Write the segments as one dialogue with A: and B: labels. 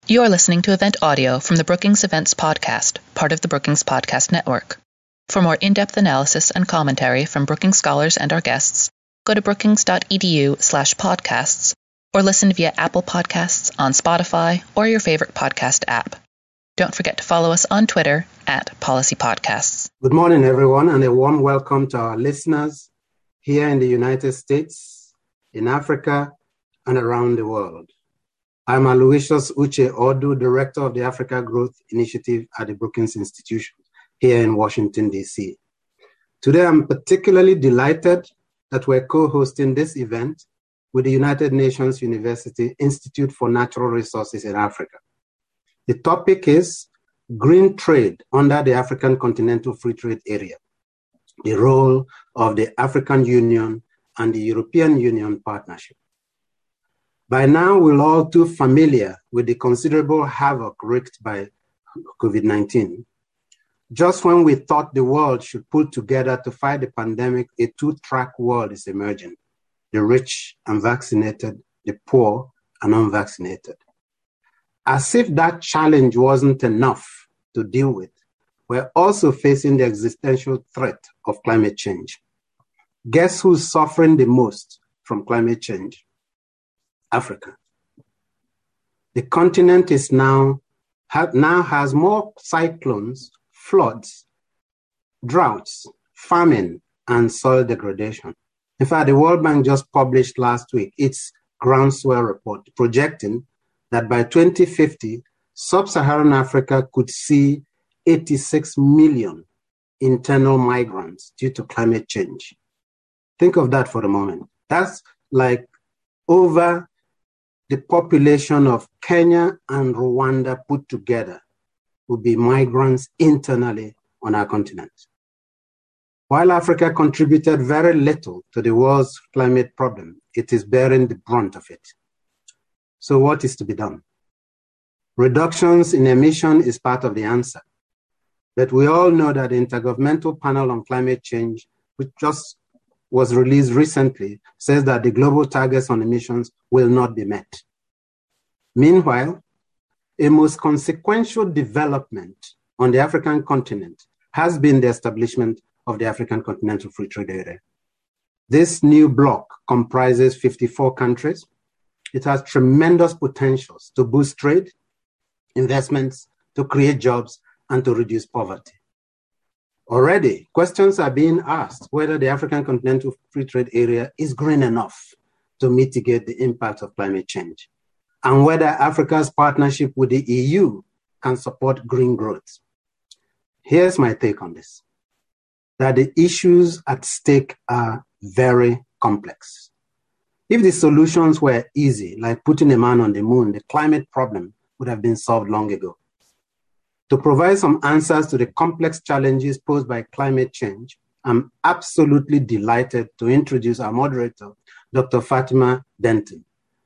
A: You are listening to event audio from the Brookings Events Podcast, part of the Brookings Podcast Network. For more in-depth analysis and commentary from Brookings scholars and our guests, go to brookings.edu/podcasts or listen via Apple Podcasts, on Spotify, or your favorite podcast app. Don't forget to follow us on Twitter @PolicyPodcasts.
B: Good morning, everyone, and a warm welcome to our listeners here in the United States, in Africa, and around the world. I'm Aloysius Uche Odu, Director of the Africa Growth Initiative at the Brookings Institution here in Washington, D.C. Today, I'm particularly delighted that we're co-hosting this event with the United Nations University Institute for Natural Resources in Africa. The topic is Green Trade under the African Continental Free Trade Area, the role of the African Union and the European Union partnership. By now, we're all too familiar with the considerable havoc wreaked by COVID-19. Just when we thought the world should pull together to fight the pandemic, a two-track world is emerging: the rich and vaccinated, the poor and unvaccinated. As if that challenge wasn't enough to deal with, we're also facing the existential threat of climate change. Guess who's suffering the most from climate change? Africa. The continent is now has more cyclones, floods, droughts, famine, and soil degradation. In fact, the World Bank just published last week its groundswell report projecting that by 2050, sub-Saharan Africa could see 86 million internal migrants due to climate change. Think of that for a moment. That's like over the population of Kenya and Rwanda put together would be migrants internally on our continent. While Africa contributed very little to the world's climate problem, it is bearing the brunt of it. So what is to be done? Reductions in emission is part of the answer. But we all know that the Intergovernmental Panel on Climate Change, which just was released recently, says that the global targets on emissions will not be met. Meanwhile, a most consequential development on the African continent has been the establishment of the African Continental Free Trade Area. This new bloc comprises 54 countries. It has tremendous potentials to boost trade, investments, to create jobs, and to reduce poverty. Already, questions are being asked whether the African Continental Free Trade Area is green enough to mitigate the impact of climate change, and whether Africa's partnership with the EU can support green growth. Here's my take on this: that the issues at stake are very complex. If the solutions were easy, like putting a man on the moon, the climate problem would have been solved long ago. To provide some answers to the complex challenges posed by climate change, I'm absolutely delighted to introduce our moderator, Dr. Fatima Denton.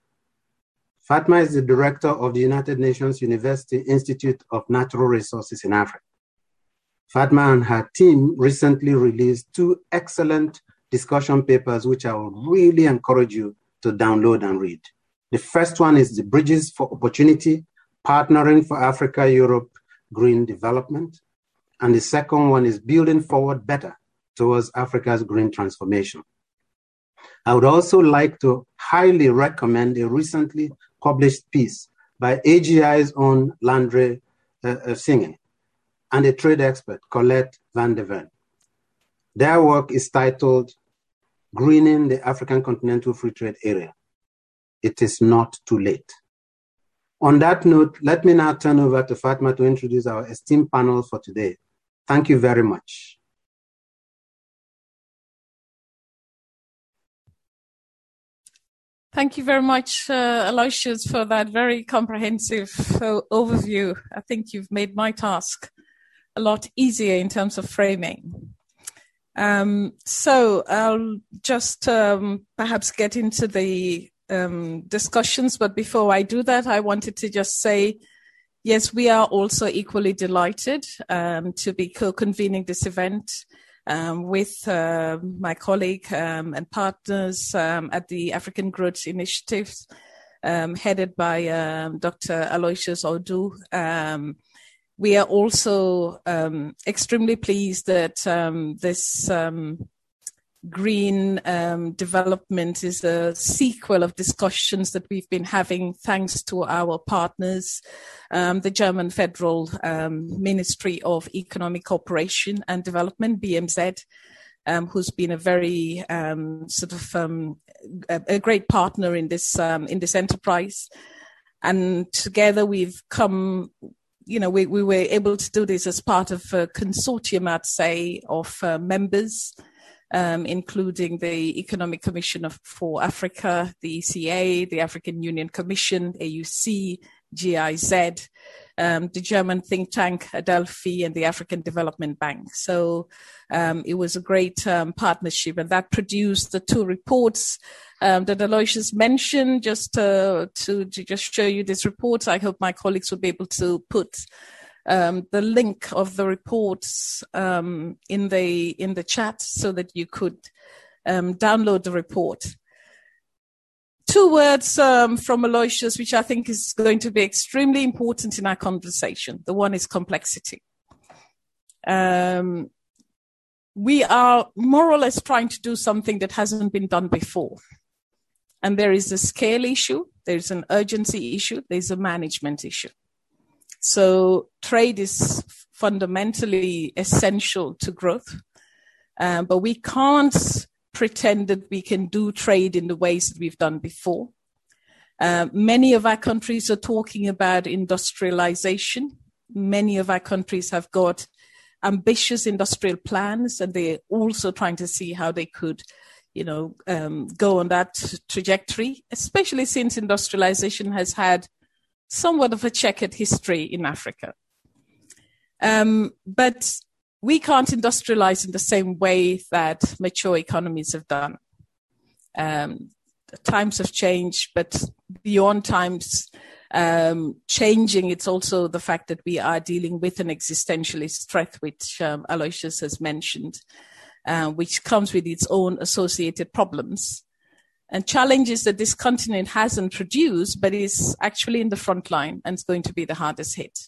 B: Fatima is the director of the United Nations University Institute of Natural Resources in Africa. Fatima and her team recently released two excellent discussion papers, which I will really encourage you to download and read. The first one is the Bridges for Opportunity, Partnering for Africa-Europe Green Development. And the second one is Building Forward Better Towards Africa's Green Transformation. I would also like to highly recommend a recently published piece by AGI's own Landry Singh and a trade expert, Colette van der Veen. Their work is titled Greening the African Continental Free Trade Area. It is not too late. On that note, let me now turn over to Fatima to introduce our esteemed panel for today. Thank you very much.
C: Thank you very much, Aloysius, for that very comprehensive overview. I think you've made my task a lot easier in terms of framing. So I'll just perhaps get into the discussions, but before I do that, I wanted to just say, yes, we are also equally delighted to be co-convening this event with my colleague and partners at the African Growth Initiative headed by Dr. Aloysius Odu. We are also extremely pleased that this green development is a sequel of discussions that we've been having thanks to our partners, the German Federal Ministry of Economic Cooperation and Development, BMZ, who's been a very a great partner in this enterprise. And together we've come, we were able to do this as part of a consortium, I'd say, of members, including the Economic Commission for Africa, the ECA, the African Union Commission, AUC, GIZ, the German think tank Adelphi, and the African Development Bank. So it was a great partnership, and that produced the two reports that Aloysius mentioned. Just to just show you these reports, I hope my colleagues will be able to put the link of the reports in the chat so that you could download the report. Two words from Aloysius, which I think is going to be extremely important in our conversation. The one is complexity. We are more or less trying to do something that hasn't been done before. And there is a scale issue, there's an urgency issue, there's a management issue. So trade is fundamentally essential to growth, but we can't pretend that we can do trade in the ways that we've done before. Many of our countries are talking about industrialization. Many of our countries have got ambitious industrial plans, and they're also trying to see how they could, go on that trajectory, especially since industrialization has had somewhat of a checkered history in Africa. But we can't industrialize in the same way that mature economies have done. Times have changed, but beyond times changing, it's also the fact that we are dealing with an existentialist threat, which Aloysius has mentioned, which comes with its own associated problems and challenges that this continent hasn't produced, but is actually in the front line and is going to be the hardest hit.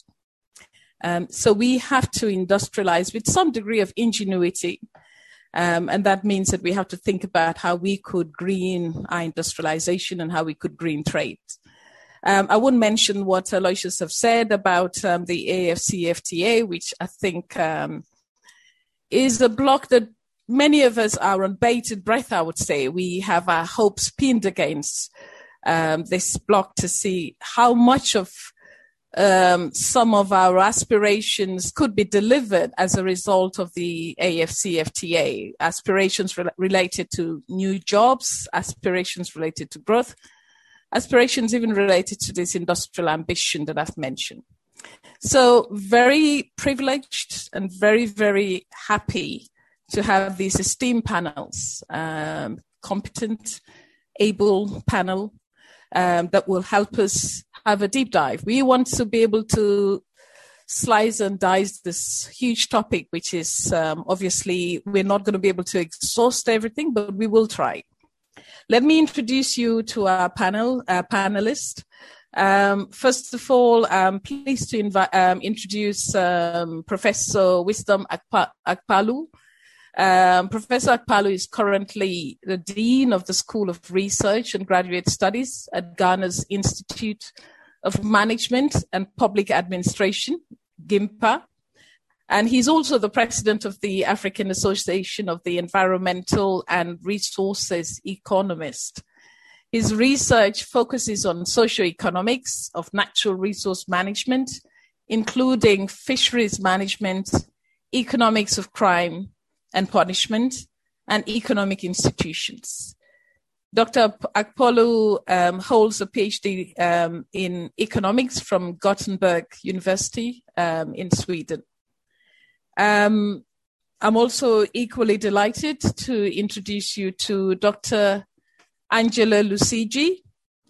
C: So we have to industrialize with some degree of ingenuity. And that means that we have to think about how we could green our industrialization and how we could green trade. I wouldn't mention what Aloysius have said about the AFCFTA, which I think is a block that many of us are on bated breath, I would say. We have our hopes pinned against this block to see how much of some of our aspirations could be delivered as a result of the AFCFTA, aspirations related to new jobs, aspirations related to growth, aspirations even related to this industrial ambition that I've mentioned. So very privileged and very, very happy to have these esteemed panels, competent, able panel that will help us have a deep dive. We want to be able to slice and dice this huge topic, which is obviously we're not going to be able to exhaust everything, but we will try. Let me introduce you to our panelists. First of all, I'm pleased to introduce Professor Wisdom Akpalu. Professor Akpalu is currently the Dean of the School of Research and Graduate Studies at Ghana's Institute of Management and Public Administration, GIMPA. And he's also the president of the African Association of the Environmental and Resources Economists. His research focuses on socioeconomics of natural resource management, including fisheries management, economics of crime and punishment, and economic institutions. Dr. Akpalu holds a PhD in economics from Gothenburg University in Sweden. I'm also equally delighted to introduce you to Dr. Angela Lusigi.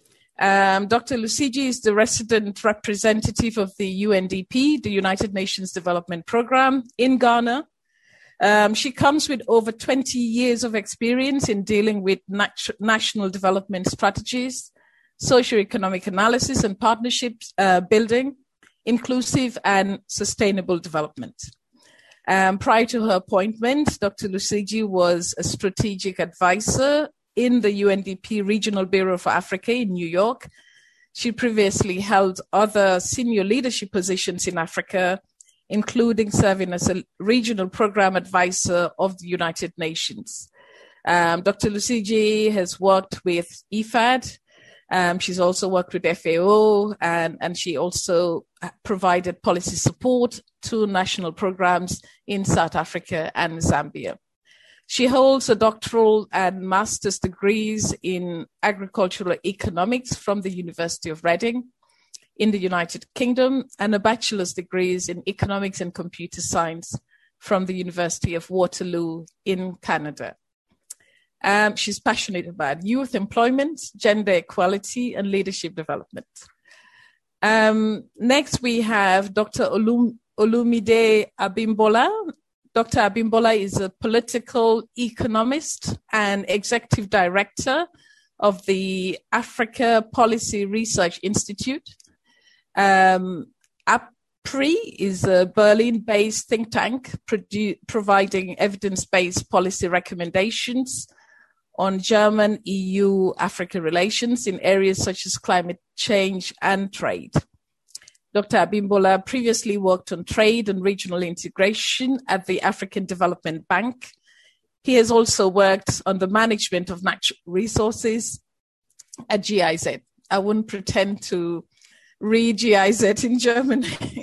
C: Dr. Lusigi is the resident representative of the UNDP, the United Nations Development Programme, in Ghana. She comes with over 20 years of experience in dealing with national development strategies, socioeconomic analysis and partnerships building, inclusive and sustainable development. Prior to her appointment, Dr. Lusigi was a strategic advisor in the UNDP Regional Bureau for Africa in New York. She previously held other senior leadership positions in Africa, including serving as a regional program advisor of the United Nations. Dr. Lusigi has worked with IFAD. She's also worked with FAO, and she also provided policy support to national programs in South Africa and Zambia. She holds a doctoral and master's degrees in agricultural economics from the University of Reading in the United Kingdom, and a bachelor's degrees in economics and computer science from the University of Waterloo in Canada. She's passionate about youth employment, gender equality, and leadership development. Next, we have Dr. Olumide Abimbola. Dr. Abimbola is a political economist and executive director of the Africa Policy Research Institute. APRI is a Berlin-based think tank providing evidence-based policy recommendations on German EU-Africa relations in areas such as climate change and trade. Dr. Abimbola previously worked on trade and regional integration at the African Development Bank. He has also worked on the management of natural resources at GIZ. I wouldn't pretend to read GIZ in German.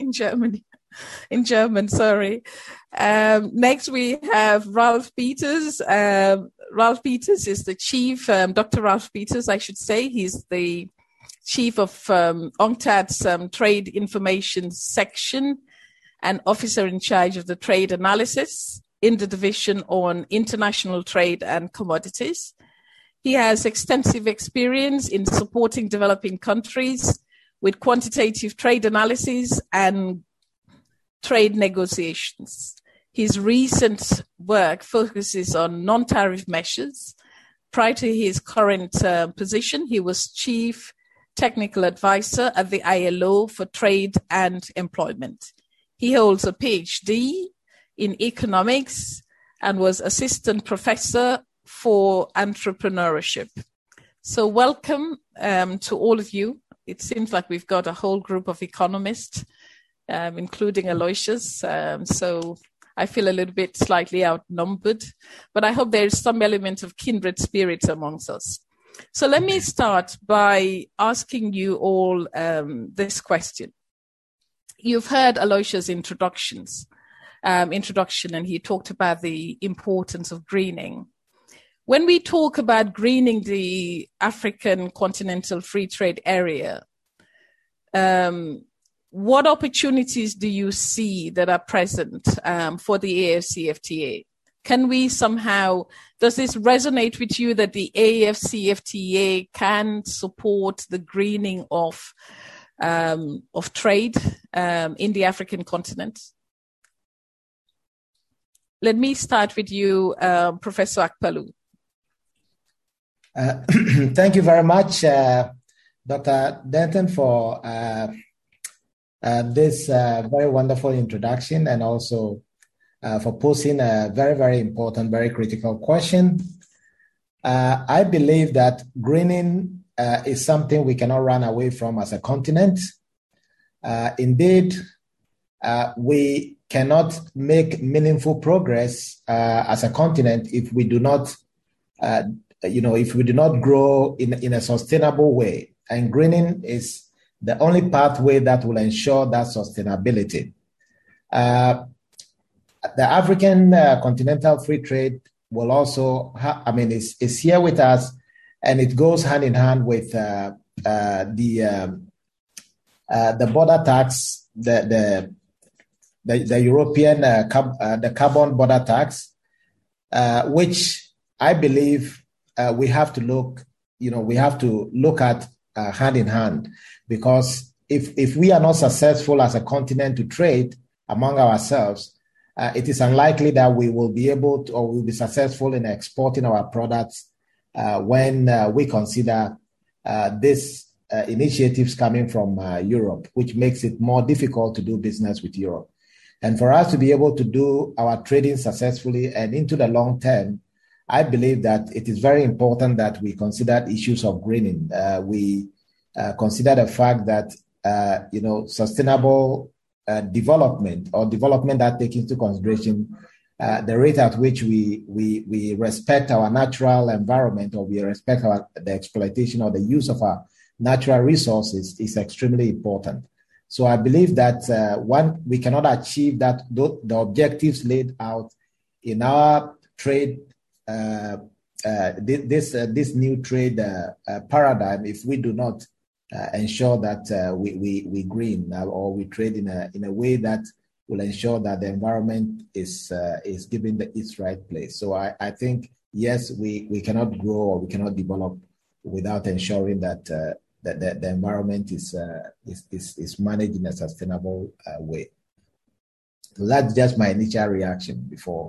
C: Next, we have Ralph Peters. Ralph Peters is the chief, Dr. Ralph Peters, I should say. He's the chief of UNCTAD's Trade Information Section and officer in charge of the trade analysis in the division on international trade and commodities. He has extensive experience in supporting developing countries with quantitative trade analysis and trade negotiations. His recent work focuses on non-tariff measures. Prior to his current position, he was chief technical advisor at the ILO for trade and employment. He holds a PhD in economics and was assistant professor for entrepreneurship. So welcome to all of you. It seems like we've got a whole group of economists, including Aloysius. So I feel a little bit slightly outnumbered, but I hope there is some element of kindred spirits amongst us. So let me start by asking you all this question. You've heard Aloysius' introduction, and he talked about the importance of greening. When we talk about greening the African continental free trade area, what opportunities do you see that are present for the AFCFTA? Can we somehow, does this resonate with you that the AFCFTA can support the greening of trade in the African continent? Let me start with you, Professor Akpalu.
D: Thank you very much, Dr. Denton, for this very wonderful introduction, and also for posing a very, very important, very critical question. I believe that greening is something we cannot run away from as a continent. Indeed, we cannot make meaningful progress as a continent if we do not, if we do not grow in a sustainable way. And greening is the only pathway that will ensure that sustainability. The African continental free trade will also, is here with us, and it goes hand in hand with the border tax, the European the carbon border tax, which I believe we have to look at hand in hand, because if we are not successful as a continent to trade among ourselves, it is unlikely that we will be able to, or will be successful in exporting our products when we consider these initiatives coming from Europe, which makes it more difficult to do business with Europe. And for us to be able to do our trading successfully and into the long term, I believe that it is very important that we consider issues of greening. We consider the fact that sustainable development, or development that takes into consideration the rate at which we respect our natural environment, or we respect the exploitation or the use of our natural resources, is extremely important. So I believe that we cannot achieve that the objectives laid out in our trade, this new trade paradigm, if we do not ensure that we green, or we trade in a way that will ensure that the environment is given its right place. So I think, yes, we cannot grow or we cannot develop without ensuring that the environment is managed in a sustainable way. So that's just my initial reaction before.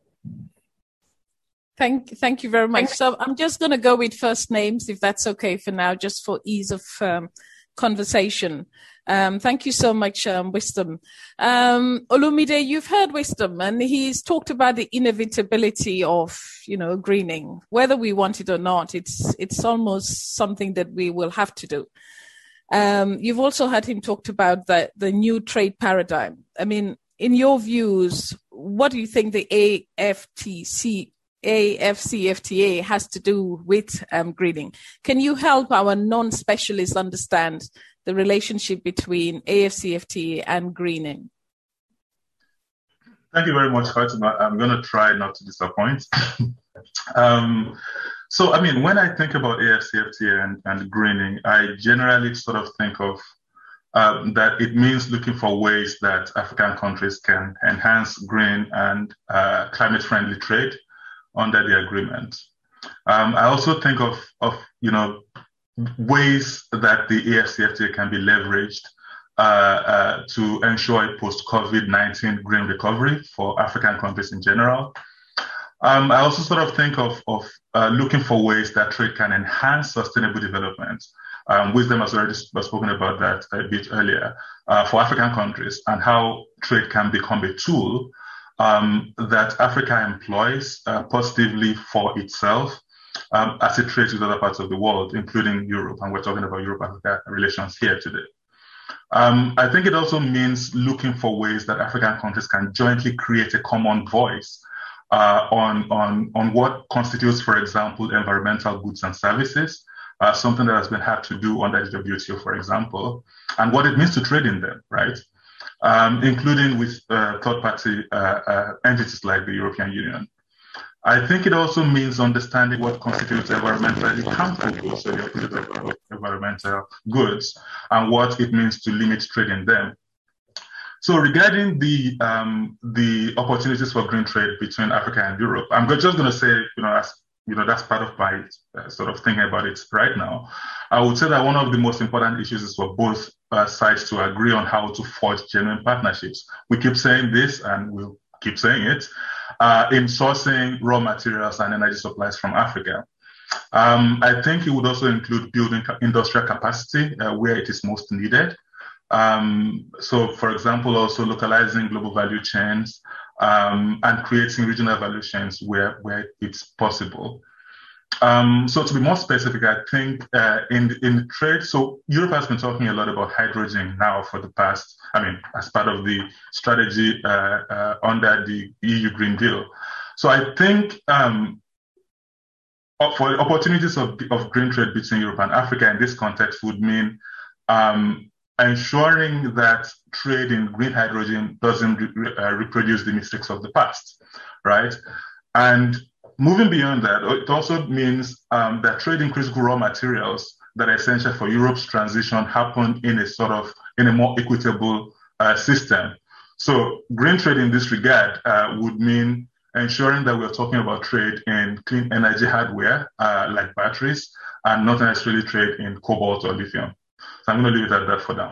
C: Thank you very much. So I'm just going to go with first names, if that's okay for now, just for ease of conversation. Thank you so much, Wisdom. Olumide, you've heard Wisdom, and he's talked about the inevitability of, greening. Whether we want it or not, it's almost something that we will have to do. You've also heard him talk about the new trade paradigm. I mean, in your views, what do you think the AFCFTA has to do with greening? Can you help our non-specialists understand the relationship between AFCFTA and greening?
E: Thank you very much, Fatima. I'm going to try not to disappoint. So, when I think about AFCFTA and greening, I generally sort of think of that it means looking for ways that African countries can enhance green and climate-friendly trade under the agreement. I also think of ways that the AFCFTA can be leveraged to ensure a post-COVID-19 green recovery for African countries in general. I also sort of think of looking for ways that trade can enhance sustainable development. Wisdom has already spoken about that a bit earlier for African countries, and how trade can become a tool that Africa employs positively for itself as it trades with other parts of the world, including Europe. And we're talking about Europe-Africa relations here today. I think it also means looking for ways that African countries can jointly create a common voice on what constitutes, for example, environmental goods and services, something that has been hard to do under the WTO, for example, and what it means to trade in them, right? Including with third-party entities like the European Union. I think it also means understanding what constitutes environmentally harmful goods, so the opposite of environmental goods, and what it means to limit trade in them. So regarding the opportunities for green trade between Africa and Europe, I'm just going to say, that's part of my sort of thinking about it right now. I would say that one of the most important issues is for both sides to agree on how to forge genuine partnerships. We keep saying this, and we'll keep saying it, in sourcing raw materials and energy supplies from Africa. I think it would also include building industrial capacity where it is most needed. So, for example, also localizing global value chains and creating regional value chains where it's possible. So to be more specific, I think in trade, so Europe has been talking a lot about hydrogen now for the past, as part of the strategy under the EU Green Deal. So I think for opportunities of green trade between Europe and Africa in this context would mean ensuring that trade in green hydrogen doesn't reproduce the mistakes of the past, right? And moving beyond that, it also means that trade in critical raw materials that are essential for Europe's transition happen in a more equitable system. So green trade in this regard would mean ensuring that we're talking about trade in clean energy hardware like batteries, and not necessarily trade in cobalt or lithium. So I'm going to leave it at that for now.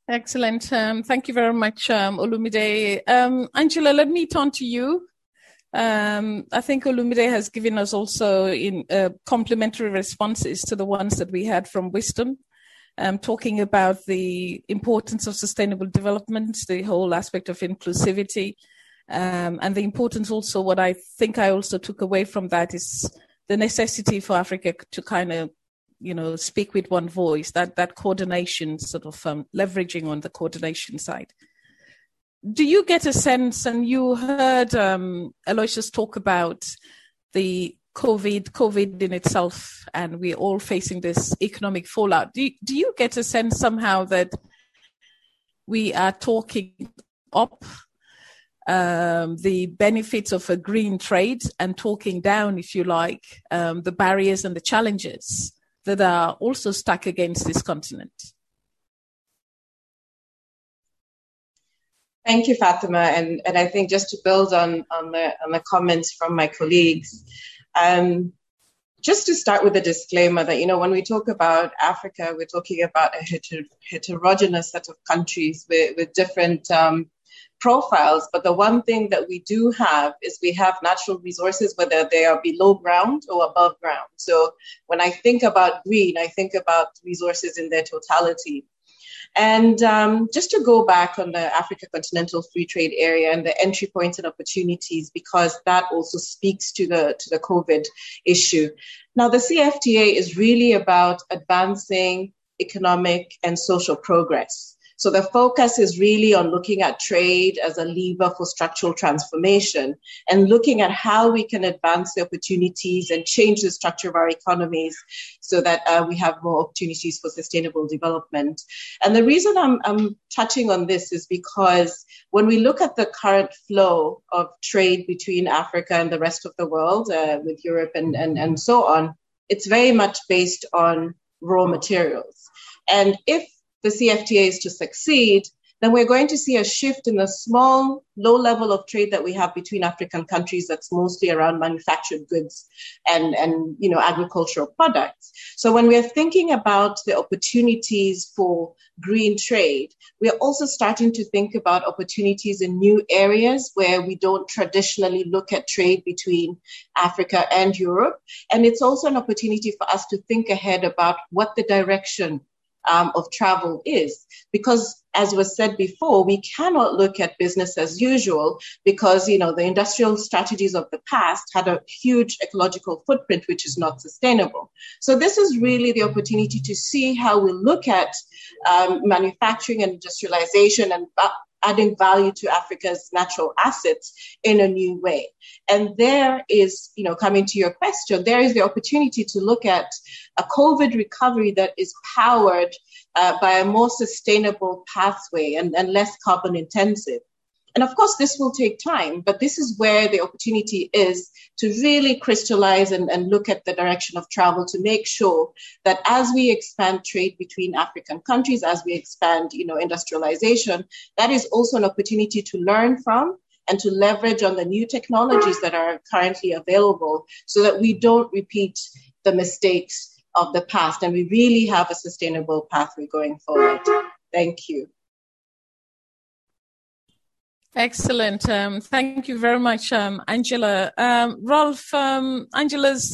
C: Excellent. Thank you very much, Olumide. Angela, let me turn to you. I think Olumide has given us also in complementary responses to the ones that we had from Wisdom, talking about the importance of sustainable development, the whole aspect of inclusivity, and the importance also, what I think I also took away from that is the necessity for Africa to kind of, speak with one voice, that coordination, sort of leveraging on the coordination side. Do you get a sense, and you heard Aloysius talk about the COVID in itself, and we're all facing this economic fallout. Do you get a sense somehow that we are talking up the benefits of a green trade and talking down, if you like, the barriers and the challenges that are also stuck against this continent?
F: Thank you, Fatima. And I think just to build on the comments from my colleagues, just to start with a disclaimer that, when we talk about Africa, we're talking about a heterogeneous set of countries with different profiles. But the one thing that we do have is we have natural resources, whether they are below ground or above ground. So when I think about green, I think about resources in their totality. And just to go back on the Africa Continental Free Trade Area and the entry points and opportunities, because that also speaks to the COVID issue. Now, the CFTA is really about advancing economic and social progress. So the focus is really on looking at trade as a lever for structural transformation and looking at how we can advance the opportunities and change the structure of our economies so that we have more opportunities for sustainable development. And the reason I'm touching on this is because when we look at the current flow of trade between Africa and the rest of the world, with Europe and so on, it's very much based on raw materials. And if the CFTA is to succeed, then we're going to see a shift in the small, low level of trade that we have between African countries that's mostly around manufactured goods and agricultural products. So when we're thinking about the opportunities for green trade, we're also starting to think about opportunities in new areas where we don't traditionally look at trade between Africa and Europe. And it's also an opportunity for us to think ahead about what the direction of travel is, because as was said before, we cannot look at business as usual because, the industrial strategies of the past had a huge ecological footprint, which is not sustainable. So this is really the opportunity to see how we look at manufacturing and industrialization and adding value to Africa's natural assets in a new way. And there is, coming to your question, there is the opportunity to look at a COVID recovery that is powered by a more sustainable pathway and less carbon intensive. And of course, this will take time, but this is where the opportunity is to really crystallize and look at the direction of travel to make sure that as we expand trade between African countries, as we expand, industrialization, that is also an opportunity to learn from and to leverage on the new technologies that are currently available so that we don't repeat the mistakes of the past and we really have a sustainable pathway going forward. Thank you.
C: Excellent. Thank you very much, Angela. Rolf, Angela's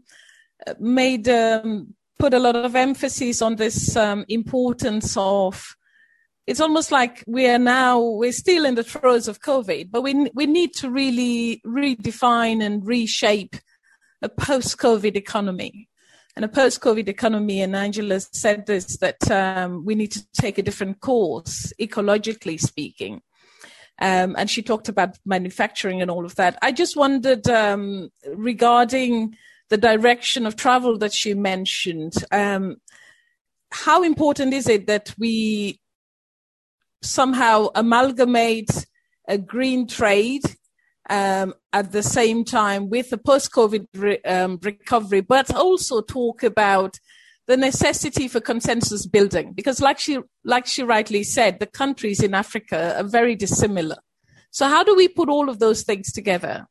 C: put a lot of emphasis on this importance of, it's almost like we're still in the throes of COVID, but we need to really redefine and reshape a post-COVID economy. And a post-COVID economy, and Angela said this, that we need to take a different course, ecologically speaking. And she talked about manufacturing and all of that. I just wondered regarding the direction of travel that she mentioned, how important is it that we somehow amalgamate a green trade at the same time with the post-COVID recovery, but also talk about the necessity for consensus building, because like she rightly said, the countries in Africa are very dissimilar. So how do we put all of those things together?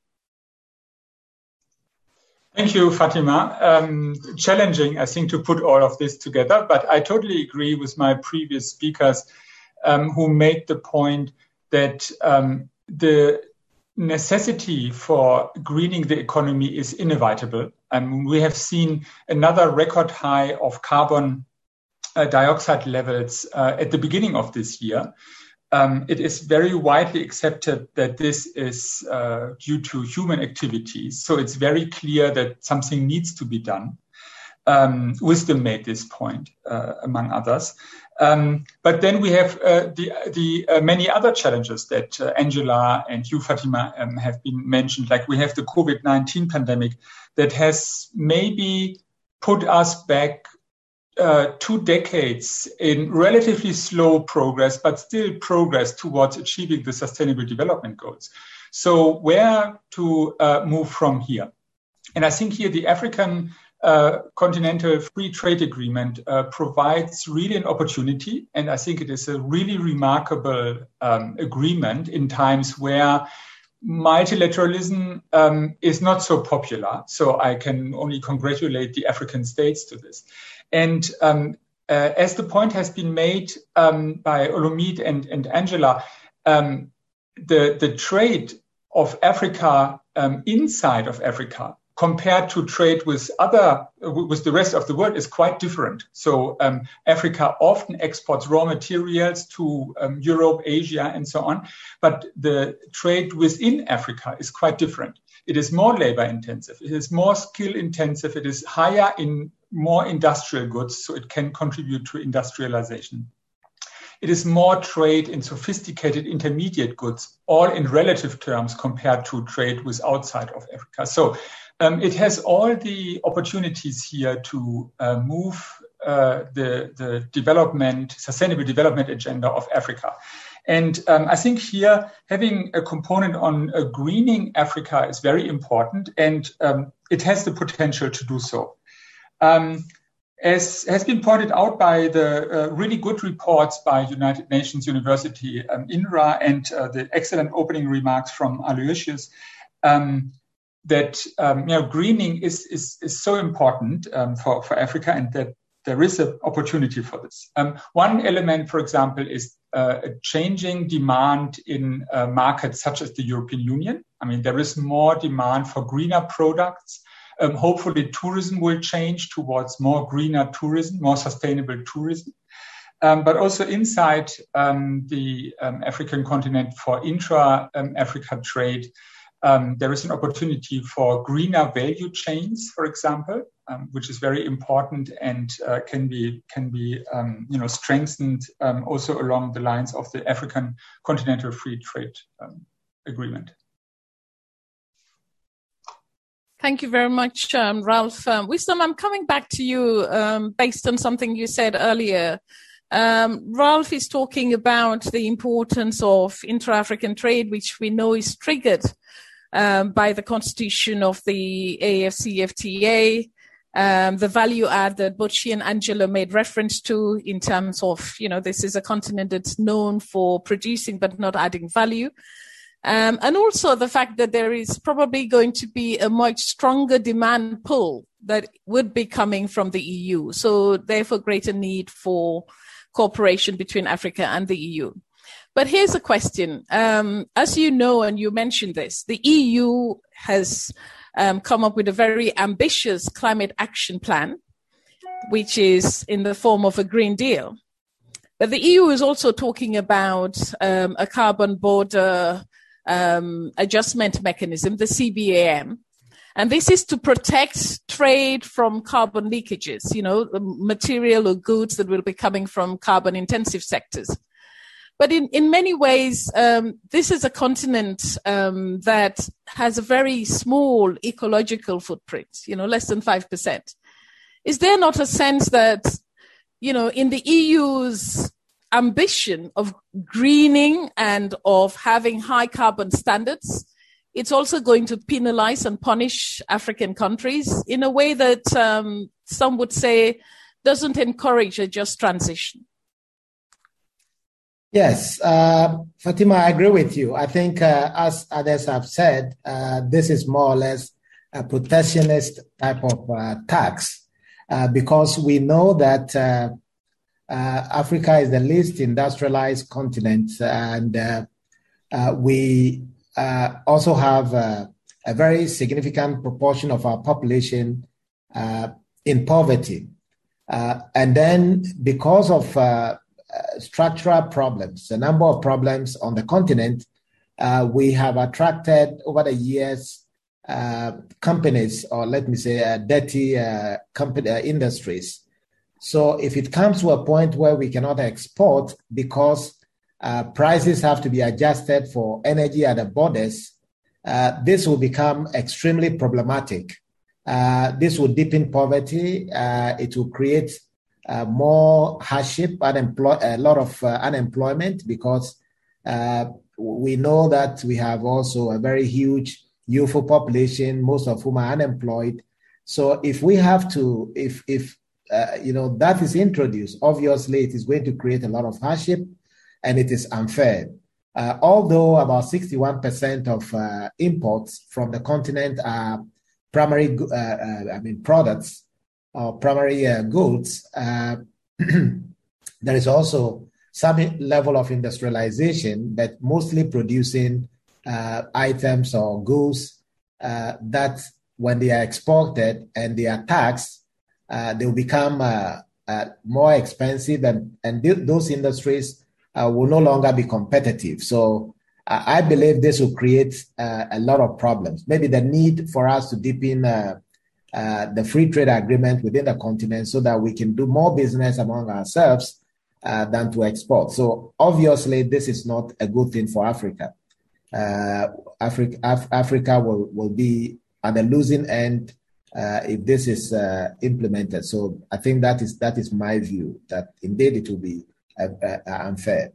G: Thank you, Fatima. Challenging, I think, to put all of this together, but I totally agree with my previous speakers who made the point that necessity for greening the economy is inevitable. We have seen another record high of carbon dioxide levels at the beginning of this year. It is very widely accepted that this is due to human activities. So it's very clear that something needs to be done. Wisdom made this point, among others. But then we have the many other challenges that Angela and you, Fatima, have been mentioned. Like we have the COVID-19 pandemic that has maybe put us back 2 decades in relatively slow progress, but still progress towards achieving the Sustainable Development Goals. So where to move from here? And I think here the African Continental Free Trade Agreement provides really an opportunity. And I think it is a really remarkable agreement in times where multilateralism is not so popular. So I can only congratulate the African states to this. And as the point has been made by Olumide and Angela, the trade of Africa inside of Africa compared to trade with the rest of the world is quite different. So Africa often exports raw materials to Europe, Asia, and so on. But the trade within Africa is quite different. It is more labor intensive. It is more skill intensive. It is higher in more industrial goods, so it can contribute to industrialization. It is more trade in sophisticated intermediate goods, all in relative terms compared to trade with outside of Africa. So it has all the opportunities here to move the sustainable development agenda of Africa. And I think here having a component on greening Africa is very important, and it has the potential to do so. As has been pointed out by the really good reports by United Nations University, INRA, and the excellent opening remarks from Aloysius, that greening is so important for Africa, and that there is an opportunity for this. One element, for example, is a changing demand in markets such as the European Union. I mean, there is more demand for greener products. Hopefully, tourism will change towards more greener tourism, more sustainable tourism. But also inside the African continent for intra-Africa trade, there is an opportunity for greener value chains, for example, which is very important and can be strengthened also along the lines of the African Continental Free Trade Agreement.
C: Thank you very much, Ralph. Wisdom, I'm coming back to you based on something you said earlier. Ralph is talking about the importance of intra-African trade, which we know is triggered by the constitution of the AFCFTA, the value add that both she and Angela made reference to in terms of, this is a continent that's known for producing but not adding value. And also the fact that there is probably going to be a much stronger demand pull that would be coming from the EU. So therefore greater need for cooperation between Africa and the EU. But here's a question. As you know, and you mentioned this, the EU has come up with a very ambitious climate action plan, which is in the form of a Green Deal. But the EU is also talking about a carbon border adjustment mechanism, the CBAM. And this is to protect trade from carbon leakages, material or goods that will be coming from carbon intensive sectors. But in many ways, this is a continent that has a very small ecological footprint, less than 5%. Is there not a sense that, in the EU's ambition of greening and of having high carbon standards, it's also going to penalize and punish African countries in a way that some would say doesn't encourage a just transition?
D: Yes, Fatima, I agree with you. I think, as others have said, this is more or less a protectionist type of tax, because we know that Africa is the least industrialized continent, and we also have a very significant proportion of our population in poverty. And then because of structural problems, a number of problems on the continent, we have attracted over the years companies, or let me say dirty industries. So if it comes to a point where we cannot export because prices have to be adjusted for energy at the borders, this will become extremely problematic. This will deepen poverty. It will create more hardship, a lot of unemployment, because we know that we have also a very huge youthful population, most of whom are unemployed. So if we have to, if that is introduced, obviously it is going to create a lot of hardship, and it is unfair. Although about 61% of imports from the continent are primary, products or primary goods, there is also some level of industrialization, but mostly producing items or goods that when they are exported and they are taxed, they will become more expensive, and those industries will no longer be competitive. So I believe this will create a lot of problems. Maybe the need for us to deepen the free trade agreement within the continent so that we can do more business among ourselves than to export. So obviously, this is not a good thing for Africa. Africa will be at the losing end if this is implemented. So I think that is my view, that indeed it will be unfair.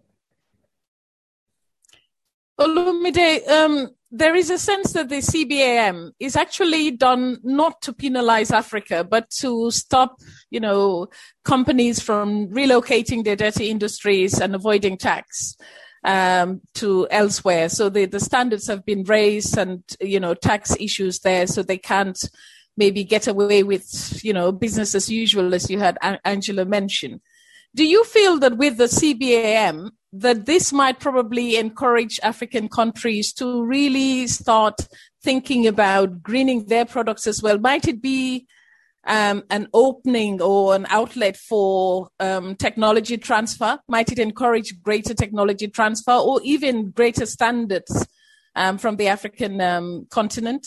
C: Olumide, there is a sense that the CBAM is actually done not to penalize Africa, but to stop, companies from relocating their dirty industries and avoiding tax to elsewhere. So the standards have been raised, and, tax issues there, so they can't maybe get away with, business as usual, as you had Angela mention. Do you feel that with the CBAM, that this might probably encourage African countries to really start thinking about greening their products as well? Might it be an opening or an outlet for technology transfer? Might it encourage greater technology transfer or even greater standards from the African continent?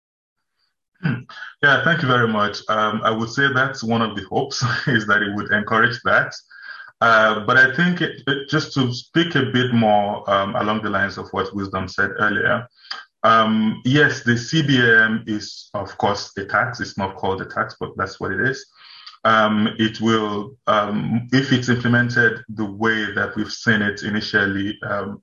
E: Yeah, thank you very much. I would say that's one of the hopes, is that it would encourage that. But I think just to speak a bit more along the lines of what Wisdom said earlier, yes, the CBAM is, of course, a tax. It's not called a tax, but that's what it is. It will, if it's implemented the way that we've seen it initially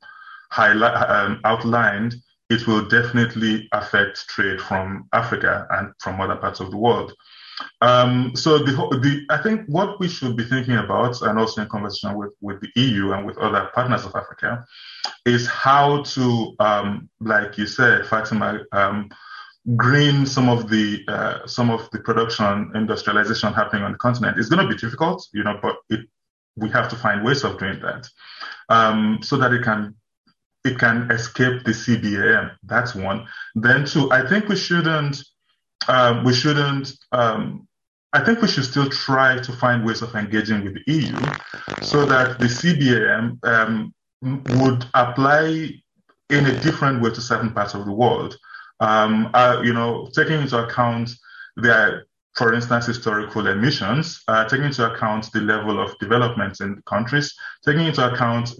E: outlined, it will definitely affect trade from Africa and from other parts of the world. So I think what we should be thinking about, and also in conversation with the EU and with other partners of Africa, is how to, like you said, Fatima, green some of the production industrialization happening on the continent. It's going to be difficult, but we have to find ways of doing that, so that it can escape the CBAM. That's one. Then two, I think we shouldn't. I think we should still try to find ways of engaging with the EU so that the CBAM would apply in a different way to certain parts of the world. Taking into account their, for instance, historical emissions, taking into account the level of development in the countries, taking into account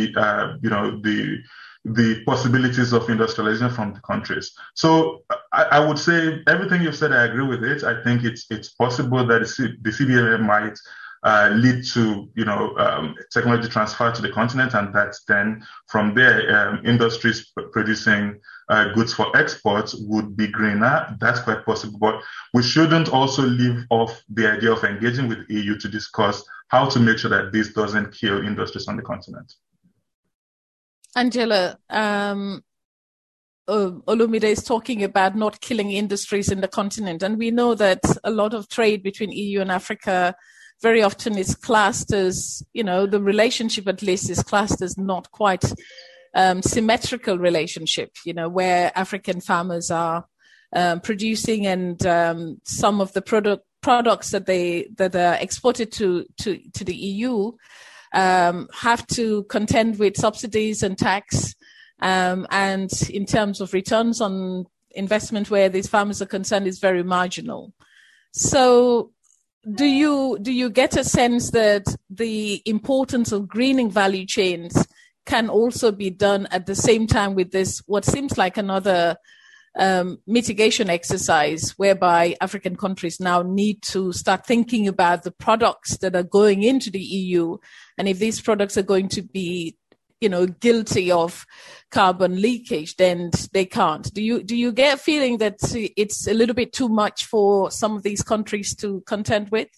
E: the possibilities of industrialization from the countries. So I would say everything you've said, I agree with it. I think it's possible that the CBAM might lead to technology transfer to the continent, and that then from there industries producing goods for export would be greener. That's quite possible, but we shouldn't also leave off the idea of engaging with the EU to discuss how to make sure that this doesn't kill industries on the continent.
C: Angela, Olumide is talking about not killing industries in the continent. And we know that a lot of trade between EU and Africa very often is classed as, the relationship at least is classed as not quite symmetrical relationship, where African farmers are producing and some of the products that are exported to the EU have to contend with subsidies and tax, and in terms of returns on investment where these farmers are concerned is very marginal. So do you get a sense that the importance of greening value chains can also be done at the same time with this, what seems like another mitigation exercise, whereby African countries now need to start thinking about the products that are going into the EU, and if these products are going to be, guilty of carbon leakage, then they can't. Do you get a feeling that it's a little bit too much for some of these countries to contend with?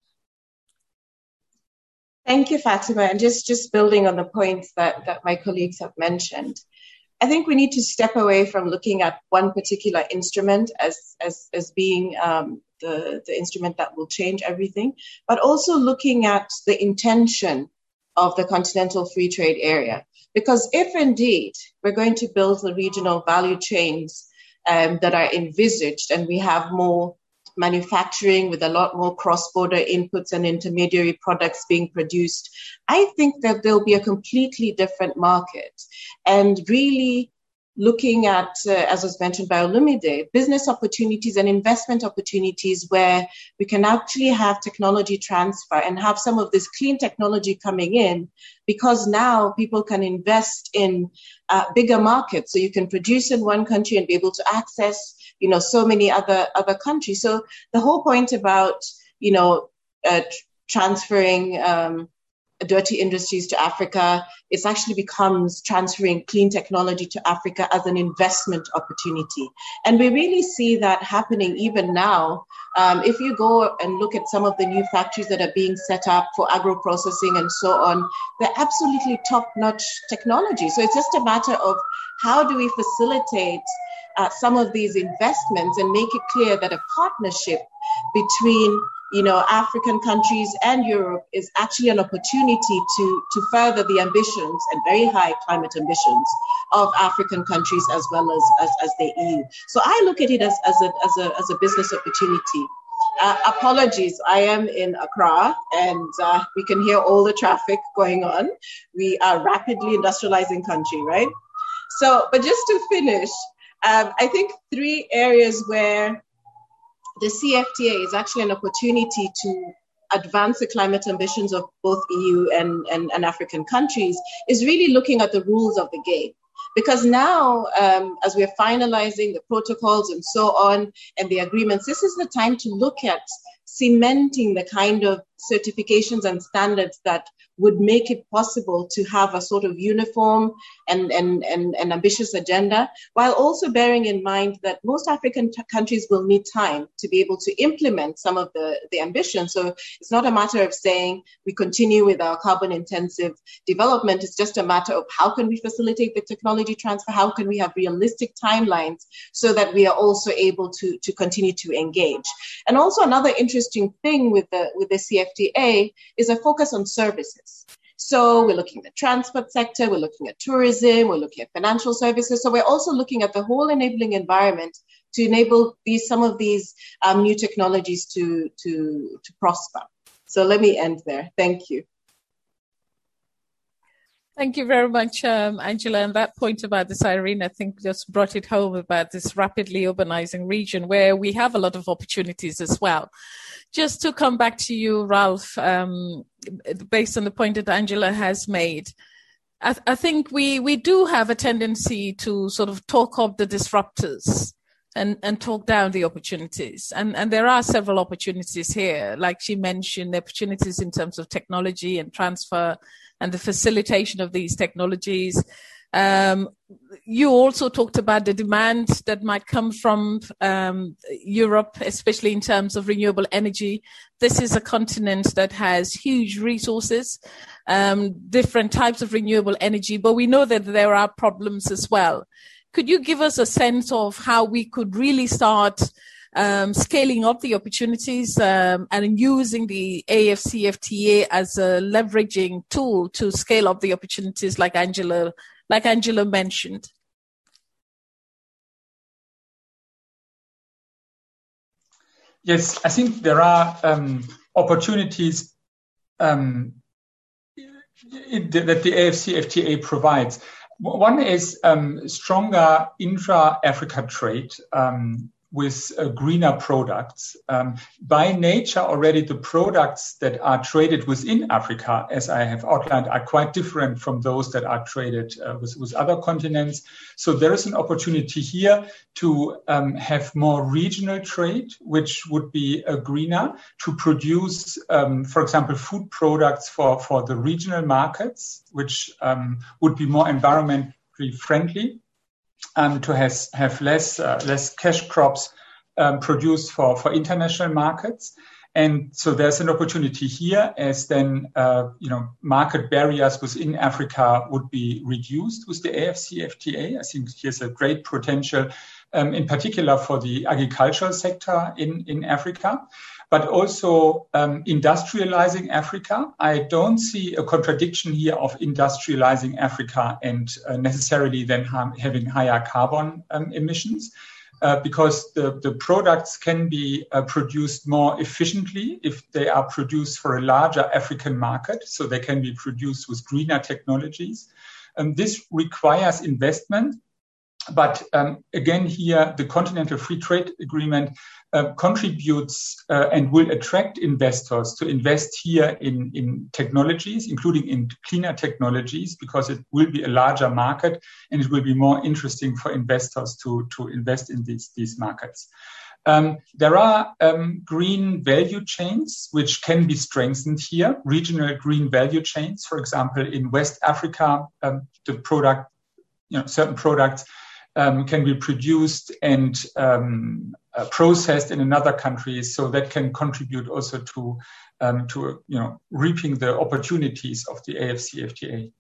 F: Thank you, Fatima. And just building on the points that my colleagues have mentioned, I think we need to step away from looking at one particular instrument as being the instrument that will change everything, but also looking at the intention of the Continental Free Trade Area. Because if indeed we're going to build the regional value chains that are envisaged, and we have more manufacturing with a lot more cross-border inputs and intermediary products being produced, I think that there'll be a completely different market. And really looking at, as was mentioned by Olumide, business opportunities and investment opportunities where we can actually have technology transfer and have some of this clean technology coming in, because now people can invest in bigger markets. So you can produce in one country and be able to access, so many other countries. So the whole point about, transferring dirty industries to Africa, it actually becomes transferring clean technology to Africa as an investment opportunity. And we really see that happening even now. If you go and look at some of the new factories that are being set up for agro-processing and so on, they're absolutely top-notch technology. So it's just a matter of how do we facilitate some of these investments and make it clear that a partnership between African countries and Europe is actually an opportunity to further the ambitions and very high climate ambitions of African countries as well as the EU. So I look at it as a business opportunity. Apologies, I am in Accra and we can hear all the traffic going on. We are rapidly industrializing country, right? So, but just to finish, I think three areas where the CFTA is actually an opportunity to advance the climate ambitions of both EU and African countries is really looking at the rules of the game. Because now, as we're finalizing the protocols and so on, and the agreements, this is the time to look at cementing the kind of certifications and standards that would make it possible to have a sort of uniform and ambitious agenda, while also bearing in mind that most African countries will need time to be able to implement some of the ambitions. So it's not a matter of saying we continue with our carbon intensive development. It's just a matter of how can we facilitate the technology transfer? How can we have realistic timelines so that we are also able to continue to engage? And also another interesting thing with the CFTA is a focus on services. So we're looking at the transport sector, we're looking at tourism, we're looking at financial services. So we're also looking at the whole enabling environment to enable some of these new technologies to prosper. So let me end there. Thank you.
C: Thank you very much, Angela. And that point about this, Irene, I think just brought it home about this rapidly urbanizing region where we have a lot of opportunities as well. Just to come back to you, Ralph, based on the point that Angela has made, I think we do have a tendency to sort of talk up the disruptors and talk down the opportunities. And there are several opportunities here. Like she mentioned, the opportunities in terms of technology and transfer and the facilitation of these technologies. You also talked about the demand that might come from Europe, especially in terms of renewable energy. This is a continent that has huge resources, different types of renewable energy, but we know that there are problems as well. Could you give us a sense of how we could really start scaling up the opportunities and using the AFCFTA as a leveraging tool to scale up the opportunities like Angela mentioned?
G: Yes, I think there are opportunities that the AFCFTA provides. One is stronger intra-Africa trade with greener products. By nature, already the products that are traded within Africa, as I have outlined, are quite different from those that are traded with other continents. So there is an opportunity here to have more regional trade, which would be greener, to produce, for example, food products for the regional markets, which would be more environmentally friendly. To have less cash crops produced for international markets. And so there's an opportunity here as then, market barriers within Africa would be reduced with the AFCFTA. I think here's a great potential, in particular for the agricultural sector in Africa, but also industrializing Africa. I don't see a contradiction here of industrializing Africa and necessarily then having higher carbon emissions. Because the products can be produced more efficiently if they are produced for a larger African market, so they can be produced with greener technologies. This requires investment, but again here, the Continental Free Trade Agreement contributes and will attract investors to invest here in technologies, including in cleaner technologies, because it will be a larger market and it will be more interesting for investors to invest in these markets. There are green value chains which can be strengthened here, regional green value chains. For example, in West Africa, certain products can be produced and processed in another country, so that can contribute also to reaping the opportunities of the AFCFTA.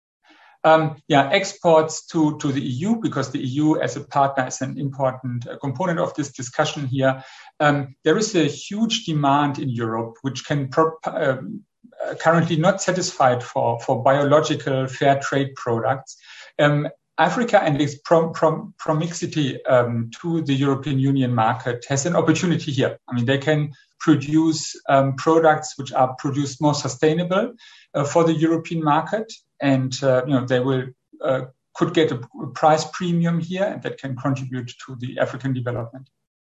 G: Exports to the EU, because the EU as a partner is an important component of this discussion here. There is a huge demand in Europe, which can currently not satisfied for biological fair trade products. Africa and its proximity to the European Union market has an opportunity here. I mean, they can produce products which are produced more sustainable for the European market, and they will could get a price premium here, and that can contribute to the African development.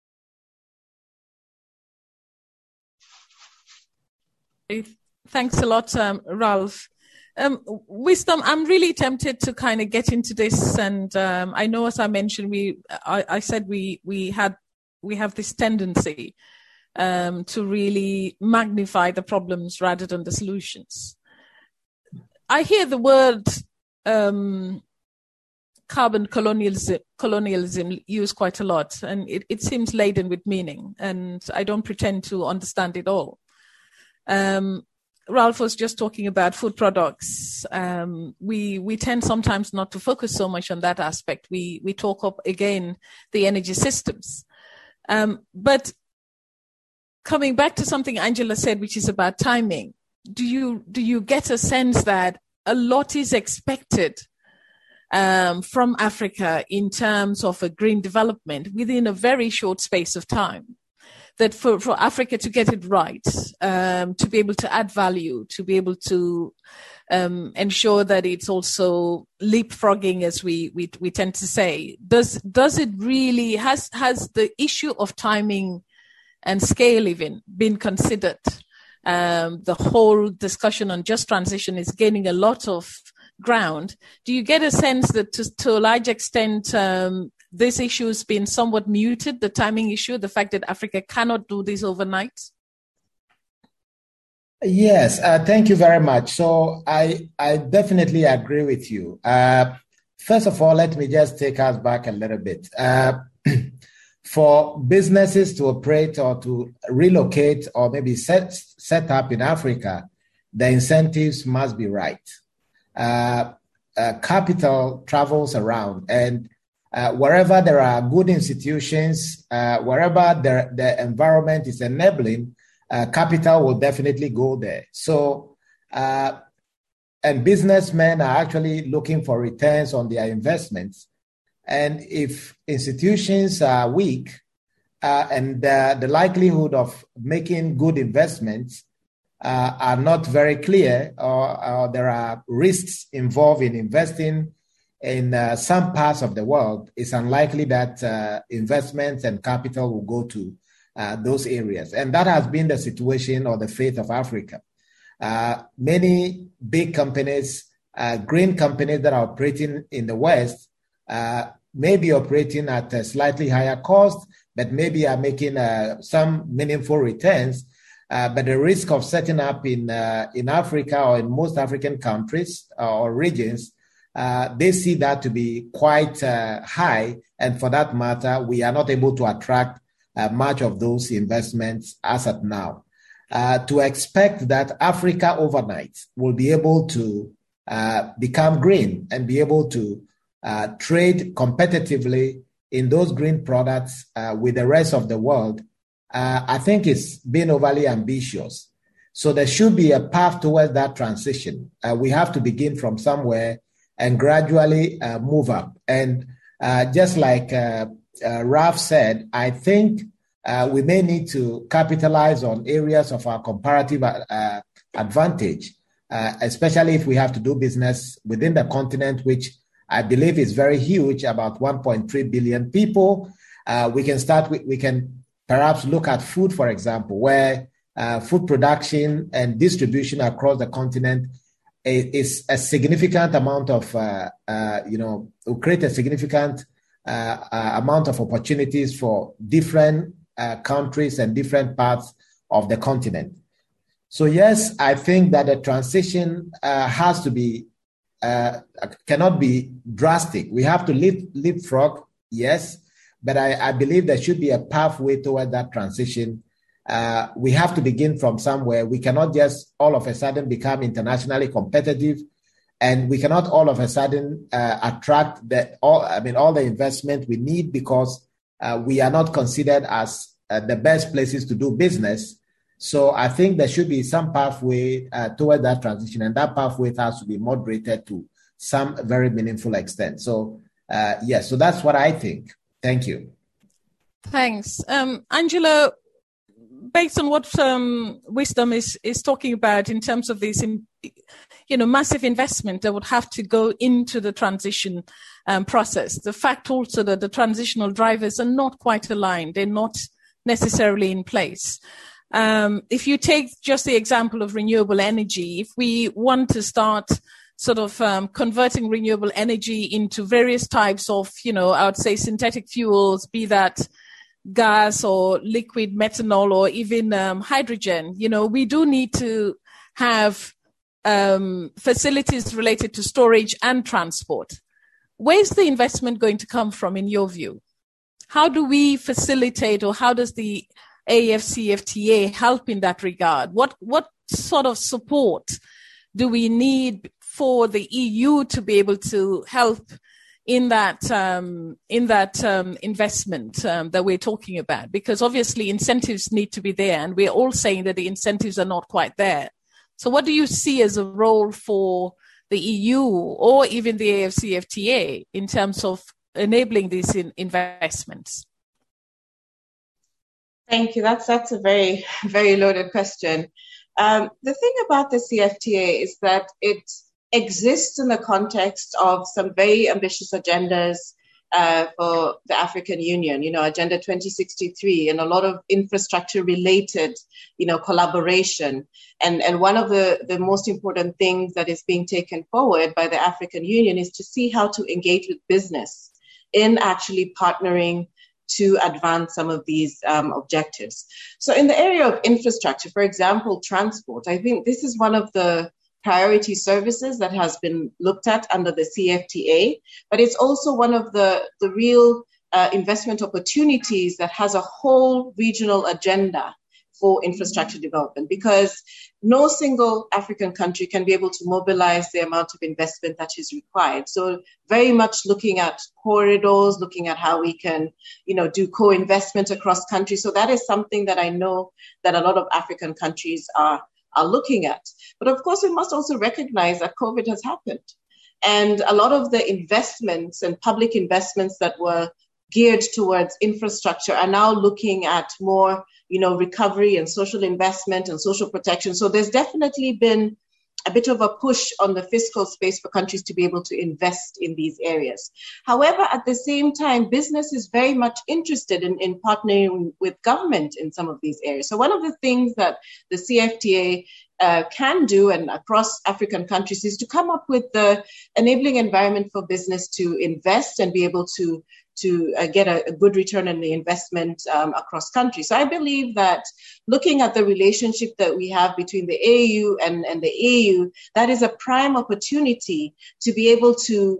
C: Thanks a lot, Ralph. Wisdom, I'm really tempted to kind of get into this, and I know, as I mentioned, I said we have this tendency to really magnify the problems rather than the solutions. I hear the word carbon colonialism used quite a lot, and it seems laden with meaning, and I don't pretend to understand it all. Ralph was just talking about food products. We tend sometimes not to focus so much on that aspect. We talk up again the energy systems. But coming back to something Angela said, which is about timing, do you get a sense that a lot is expected from Africa in terms of a green development within a very short space of time? That for Africa to get it right, to be able to add value, to be able to ensure that it's also leapfrogging, as we tend to say, does it really, has the issue of timing and scale even been considered? The whole discussion on just transition is gaining a lot of ground. Do you get a sense that to a large extent this issue has been somewhat muted, the timing issue, the fact that Africa cannot do this overnight?
D: Yes, thank you very much. So I definitely agree with you. First of all, let me just take us back a little bit. For businesses to operate or to relocate or maybe set up in Africa, the incentives must be right. Capital travels around, and wherever there are good institutions, wherever the environment is enabling, capital will definitely go there. So, and businessmen are actually looking for returns on their investments. And if institutions are weak, and the likelihood of making good investments are not very clear, or there are risks involved in investing in some parts of the world, it's unlikely that investments and capital will go to those areas. And that has been the situation or the fate of Africa. Many big companies, green companies that are operating in the West, may be operating at a slightly higher cost, but maybe are making some meaningful returns. But the risk of setting up in Africa or in most African countries or regions, they see that to be quite high. And for that matter, we are not able to attract much of those investments as of now. To expect that Africa overnight will be able to become green and be able to trade competitively in those green products with the rest of the world, I think it's been overly ambitious. So there should be a path towards that transition. We have to begin from somewhere and gradually move up. And just like Ralph said, I think we may need to capitalize on areas of our comparative advantage, especially if we have to do business within the continent, which I believe is very huge, about 1.3 billion people. We can perhaps look at food, for example, where food production and distribution across the continent is a significant amount of, will create a significant amount of opportunities for different countries and different parts of the continent. So yes, I think that the transition has to be, cannot be drastic. We have to leapfrog, yes, but I believe there should be a pathway toward that transition. We have to begin from somewhere. We cannot just all of a sudden become internationally competitive, and we cannot all of a sudden attract all the investment we need because we are not considered as the best places to do business. So I think there should be some pathway toward that transition, and that pathway has to be moderated to some very meaningful extent. So yes, so that's what I think. Thank you.
C: Thanks. Angela, based on what Wisdom is talking about in terms of this, massive investment that would have to go into the transition process, the fact also that the transitional drivers are not quite aligned, they're not necessarily in place. If you take just the example of renewable energy, if we want to start sort of converting renewable energy into various types of, I would say synthetic fuels, be that gas or liquid methanol or even hydrogen, we do need to have facilities related to storage and transport. Where's the investment going to come from in your view? How do we facilitate, or how does the AFCFTA help in that regard? What sort of support do we need for the EU to be able to help in that investment that we're talking about? Because obviously incentives need to be there, and we're all saying that the incentives are not quite there. So what do you see as a role for the EU or even the AFCFTA in terms of enabling these investments?
F: Thank you. That's a very, very loaded question. The thing about the CFTA is that it exists in the context of some very ambitious agendas for the African Union, Agenda 2063, and a lot of infrastructure related, collaboration. And one of the most important things that is being taken forward by the African Union is to see how to engage with business in actually partnering to advance some of these objectives. So in the area of infrastructure, for example, transport, I think this is one of the priority services that has been looked at under the CFTA, but it's also one of the real investment opportunities that has a whole regional agenda for infrastructure development, because no single African country can be able to mobilize the amount of investment that is required. So very much looking at corridors, looking at how we can, do co-investment across countries. So that is something that I know that a lot of African countries are looking at. But of course, we must also recognize that COVID has happened. And a lot of the investments and public investments that were geared towards infrastructure are now looking at more, recovery and social investment and social protection. So there's definitely been a bit of a push on the fiscal space for countries to be able to invest in these areas. However, at the same time, business is very much interested in partnering with government in some of these areas. So one of the things that the CFTA can do, and across African countries, is to come up with the enabling environment for business to invest and be able to get a good return on the investment across countries. So I believe that looking at the relationship that we have between the AU and the EU, that is a prime opportunity to be able to,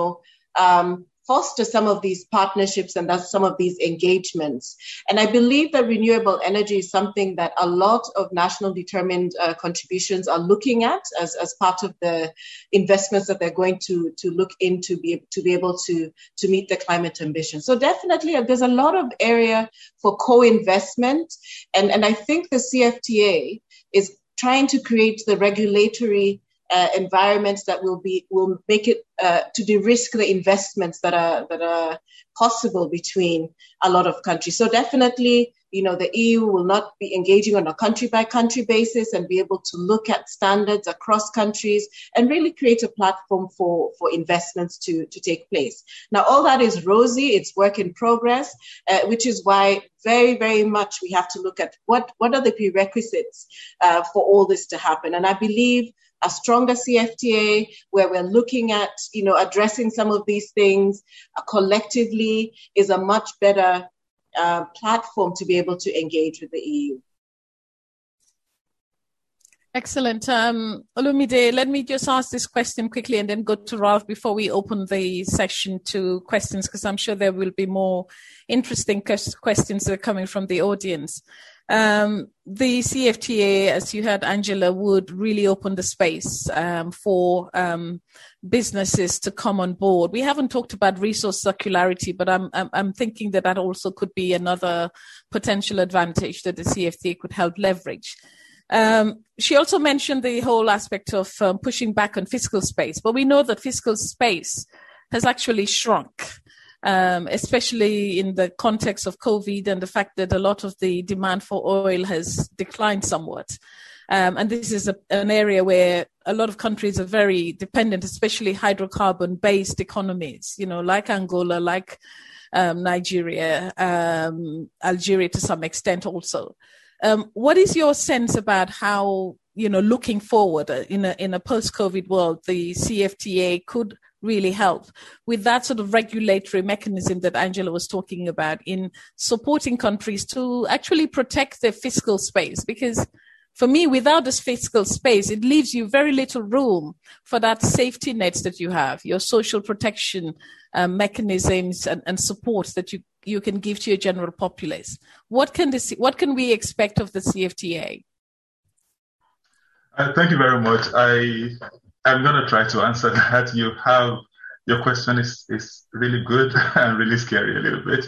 F: foster some of these partnerships and some of these engagements. And I believe that renewable energy is something that a lot of national determined contributions are looking at as part of the investments that they're going to look into to be able to meet the climate ambition. So definitely there's a lot of area for co-investment. And I think the CFTA is trying to create the regulatory environments that will make it to de-risk the investments that are possible between a lot of countries. So definitely, the EU will not be engaging on a country-by-country basis and be able to look at standards across countries and really create a platform for investments to take place. Now, all that is rosy. It's work in progress, which is why very, very much we have to look at what are the prerequisites for all this to happen. And I believe a stronger CFTA where we're looking at, addressing some of these things collectively is a much better platform to be able to engage with the EU.
C: Excellent. Olumide, let me just ask this question quickly and then go to Ralph before we open the session to questions, because I'm sure there will be more interesting questions that are coming from the audience. The CFTA, as you heard Angela, would really open the space for businesses to come on board. We haven't talked about resource circularity, but I'm thinking that also could be another potential advantage that the CFTA could help leverage. She also mentioned the whole aspect of pushing back on fiscal space, but we know that fiscal space has actually shrunk. Especially in the context of COVID and the fact that a lot of the demand for oil has declined somewhat. And this is an area where a lot of countries are very dependent, especially hydrocarbon-based economies, like Angola, like Nigeria, Algeria to some extent also. What is your sense about how, looking forward in a post-COVID world, the CFTA could really help with that sort of regulatory mechanism that Angela was talking about in supporting countries to actually protect their fiscal space? Because for me, without this fiscal space, it leaves you very little room for that safety nets that you have, your social protection mechanisms and support that you can give to your general populace. What can we expect of the CFTA?
E: Thank you very much. I'm going to try to answer that. Your question is really good and really scary a little bit.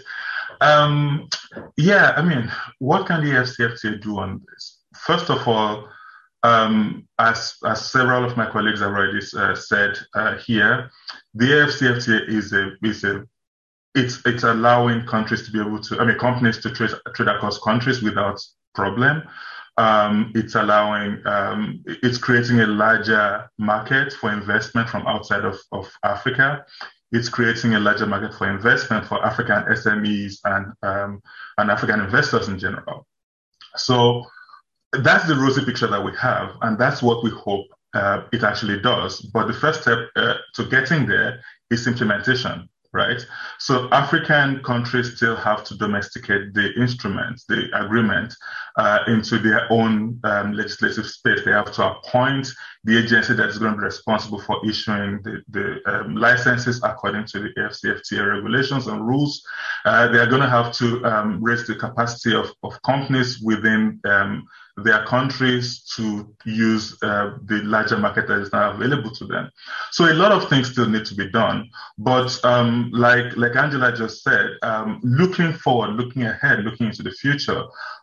E: What can the CFTA do on this? First of all, as several of my colleagues have already said here, the CFTA it's allowing countries to be able to, companies to trade across countries without problem. It's creating a larger market for investment from outside of Africa. It's creating a larger market for investment for African SMEs and African investors in general. So that's the rosy picture that we have, and that's what we hope it actually does. But the first step to getting there is implementation. Right. So African countries still have to domesticate the instruments, the agreement, into their own legislative space. They have to appoint the agency that is going to be responsible for issuing the licenses according to the AFCFTA regulations and rules. They are going to have to raise the capacity of companies within their countries to use the larger market that is now available to them. So a lot of things still need to be done. But like Angela just said, looking forward, looking ahead, looking into the future,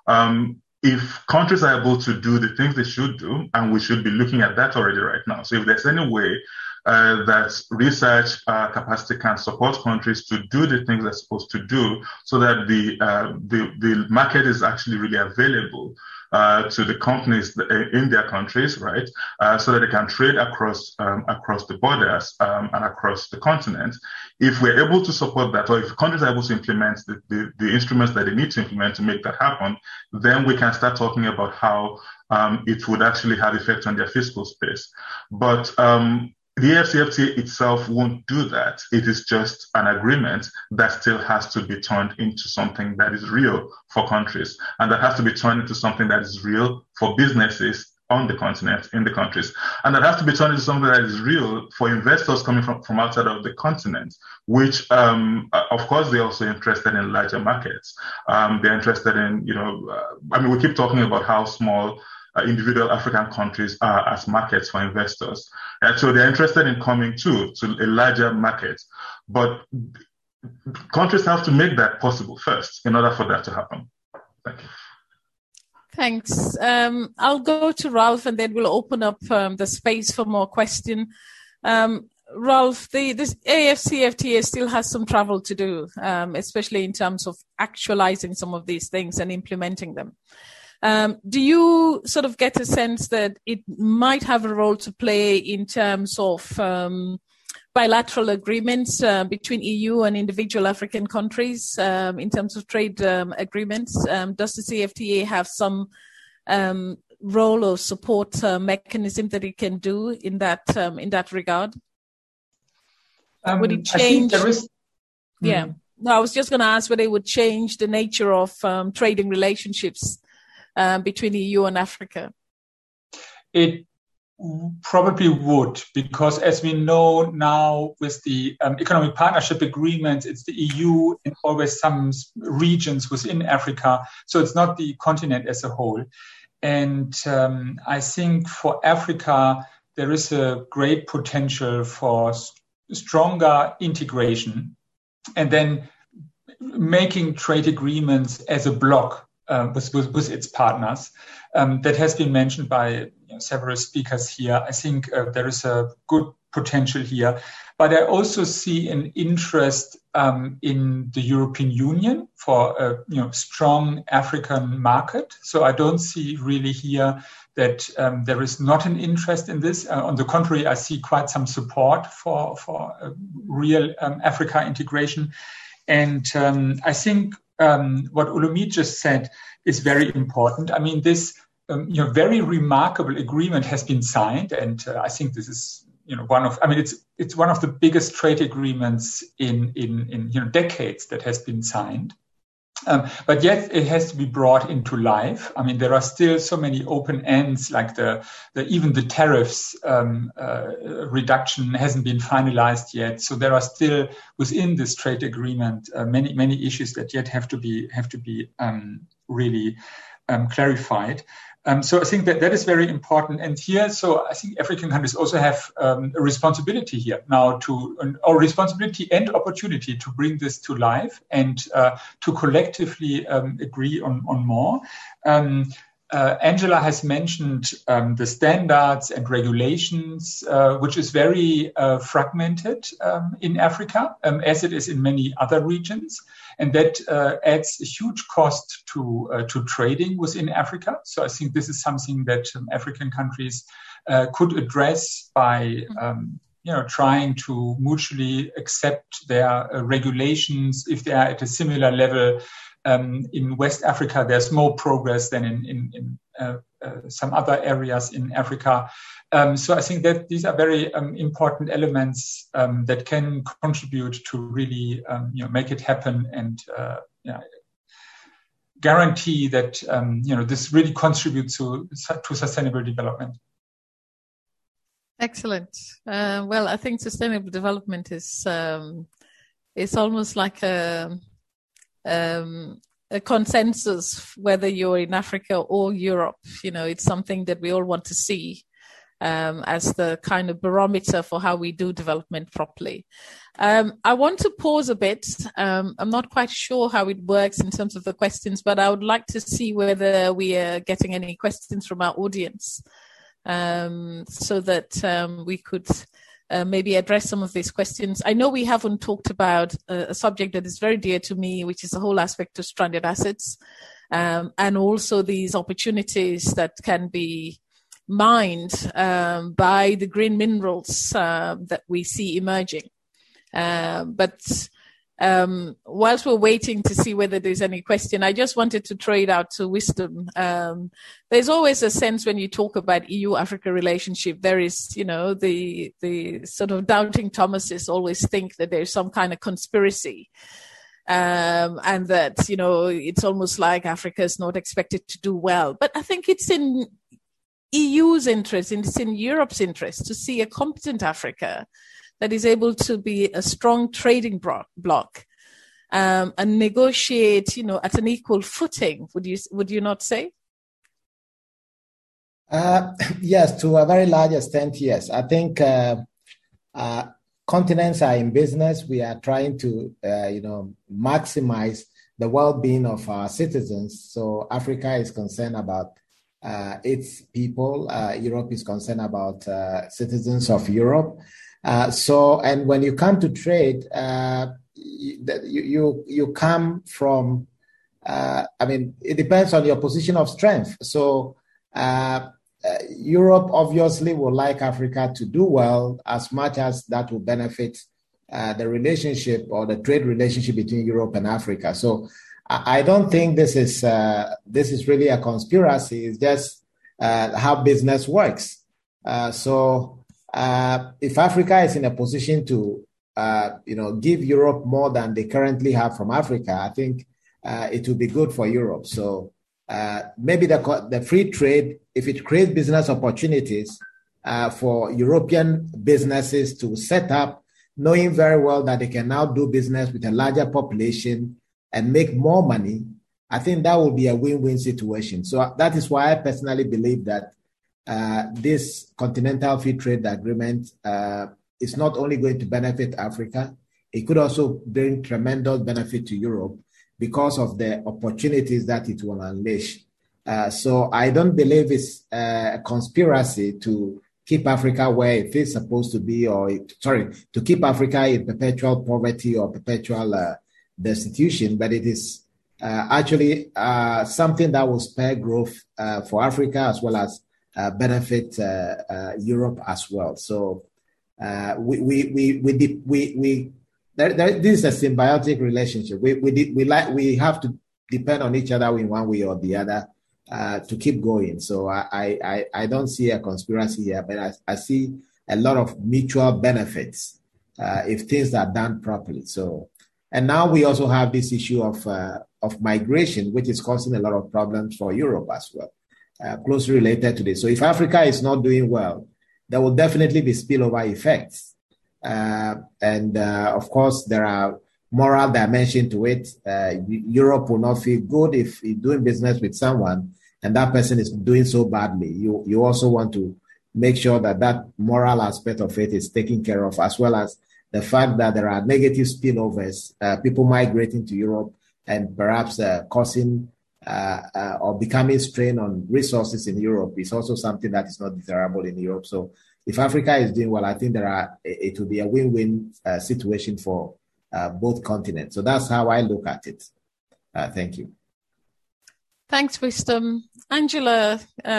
E: if countries are able to do the things they should do, and we should be looking at that already right now. So if there's any way that research capacity can support countries to do the things they're supposed to do, so that the market is actually really available to the companies in their countries, right? So that they can trade across the borders and across the continent. If we're able to support that, or if countries are able to implement the instruments that they need to implement to make that happen, then we can start talking about how it would actually have effect on their fiscal space. But the AFCFTA itself won't do that. It is just an agreement that still has to be turned into something that is real for countries, and that has to be turned into something that is real for businesses on the continent, in the countries. And that has to be turned into something that is real for investors coming from outside of the continent, which, of course, they're also interested in larger markets. They're interested in, we keep talking about how small individual African countries are as markets for investors. And so they're interested in coming to a larger market. But countries have to make that possible first in order for that to happen. Thank you.
C: Thanks. I'll go to Ralph, and then we'll open up the space for more questions. Ralph, this AFCFTA still has some travel to do, especially in terms of actualizing some of these things and implementing them. Do you sort of get a sense that it might have a role to play in terms of bilateral agreements between EU and individual African countries in terms of trade agreements? Does the CFTA have some role or support mechanism that it can do in that regard? Would it change? Yeah. No, I was just going to ask whether it would change the nature of trading relationships between the EU and Africa.
G: It probably would, because as we know now with the economic partnership agreements, it's the EU and always some regions within Africa. So it's not the continent as a whole. And I think for Africa, there is a great potential for stronger integration and then making trade agreements as a bloc with its partners. That has been mentioned by several speakers here. I think there is a good potential here. But I also see an interest in the European Union for a strong African market. So I don't see really here that there is not an interest in this. On the contrary, I see quite some support for real Africa integration. And I think what Olumide just said is very important. I mean, this very remarkable agreement has been signed, and I think this is it's one of the biggest trade agreements in decades that has been signed. But yet it has to be brought into life. I mean, there are still so many open ends, like even the tariffs reduction hasn't been finalized yet. So there are still within this trade agreement many issues that yet have to be really clarified. So I think that is very important. And here, so I think African countries also have a responsibility here now or responsibility and opportunity to bring this to life and to collectively agree on more. Angela has mentioned the standards and regulations, which is very fragmented in Africa, as it is in many other regions. And that adds a huge cost to trading within Africa. So I think this is something that African countries could address by trying to mutually accept their regulations if they are at a similar level. In West Africa, there's more progress than in some other areas in Africa. So I think that these are very important elements that can contribute to really make it happen and guarantee that this really contributes to sustainable development.
C: Excellent. Well, I think sustainable development is almost like a consensus, whether you're in Africa or Europe. It's something that we all want to see as the kind of barometer for how we do development properly. I want to pause a bit. I'm not quite sure how it works in terms of the questions, but I would like to see whether we are getting any questions from our audience, so that we could maybe address some of these questions. I know we haven't talked about a subject that is very dear to me, which is the whole aspect of stranded assets, and also these opportunities that can be mined by the green minerals that we see emerging. But whilst we're waiting to see whether there's any question, I just wanted to throw it out to Wisdom. There's always a sense when you talk about EU-Africa relationship, there is, the sort of doubting Thomases always think that there's some kind of conspiracy. And that, it's almost like Africa is not expected to do well. But I think it's in EU's interest, and it's in Europe's interest to see a competent Africa that is able to be a strong trading bloc and negotiate, at an equal footing. Would you not say?
D: Yes, to a very large extent, yes. I think continents are in business. We are trying to, maximize the well-being of our citizens. So Africa is concerned about its people. Europe is concerned about citizens of Europe. And when you come to trade, you come from, it depends on your position of strength. So Europe obviously would like Africa to do well, as much as that will benefit the relationship or the trade relationship between Europe and Africa. So I don't think this is really a conspiracy. It's just how business works. If Africa is in a position to, give Europe more than they currently have from Africa, I think it will be good for Europe. So maybe the free trade, if it creates business opportunities for European businesses to set up, knowing very well that they can now do business with a larger population and make more money, I think that will be a win-win situation. So that is why I personally believe that this continental free trade agreement is not only going to benefit Africa, it could also bring tremendous benefit to Europe because of the opportunities that it will unleash. So I don't believe it's a conspiracy to keep Africa where it is supposed to be, to keep Africa in perpetual poverty or perpetual destitution, but it is actually something that will spur growth for Africa as well as benefit Europe as well. So this is a symbiotic relationship. We have to depend on each other in one way or the other to keep going. So I don't see a conspiracy here, but I see a lot of mutual benefits if things are done properly. So, and now we also have this issue of migration, which is causing a lot of problems for Europe as well, closely related to this. So if Africa is not doing well, there will definitely be spillover effects. Of course, there are moral dimension to it. Europe will not feel good if you're doing business with someone and that person is doing so badly. You also want to make sure that moral aspect of it is taken care of, as well as the fact that there are negative spillovers, people migrating to Europe and perhaps causing or becoming strain on resources in Europe is also something that is not desirable in Europe. So if Africa is doing well, I think it will be a win-win situation for both continents. So that's how I look at it. Thank you.
C: Thanks, Wisdom. Angela,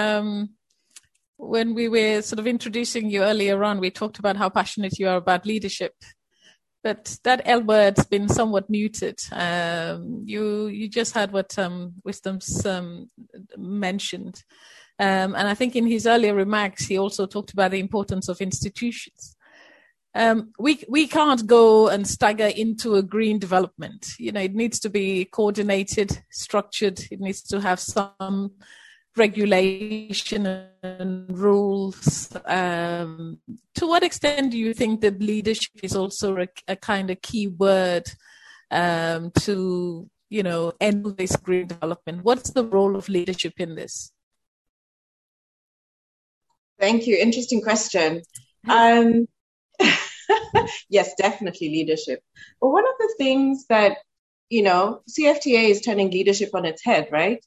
C: when we were sort of introducing you earlier on, we talked about how passionate you are about leadership. But that L word's been somewhat muted. You just had what Wisdom's mentioned. And I think in his earlier remarks, he also talked about the importance of institutions. We can't go and stagger into a green development. It needs to be coordinated, structured. It needs to have some regulation and rules. To what extent do you think that leadership is also a kind of key word to, end this green development? What's the role of leadership in this?
F: Thank you. Interesting question. Yes, definitely leadership. But one of the things that, CFTA is turning leadership on its head, right?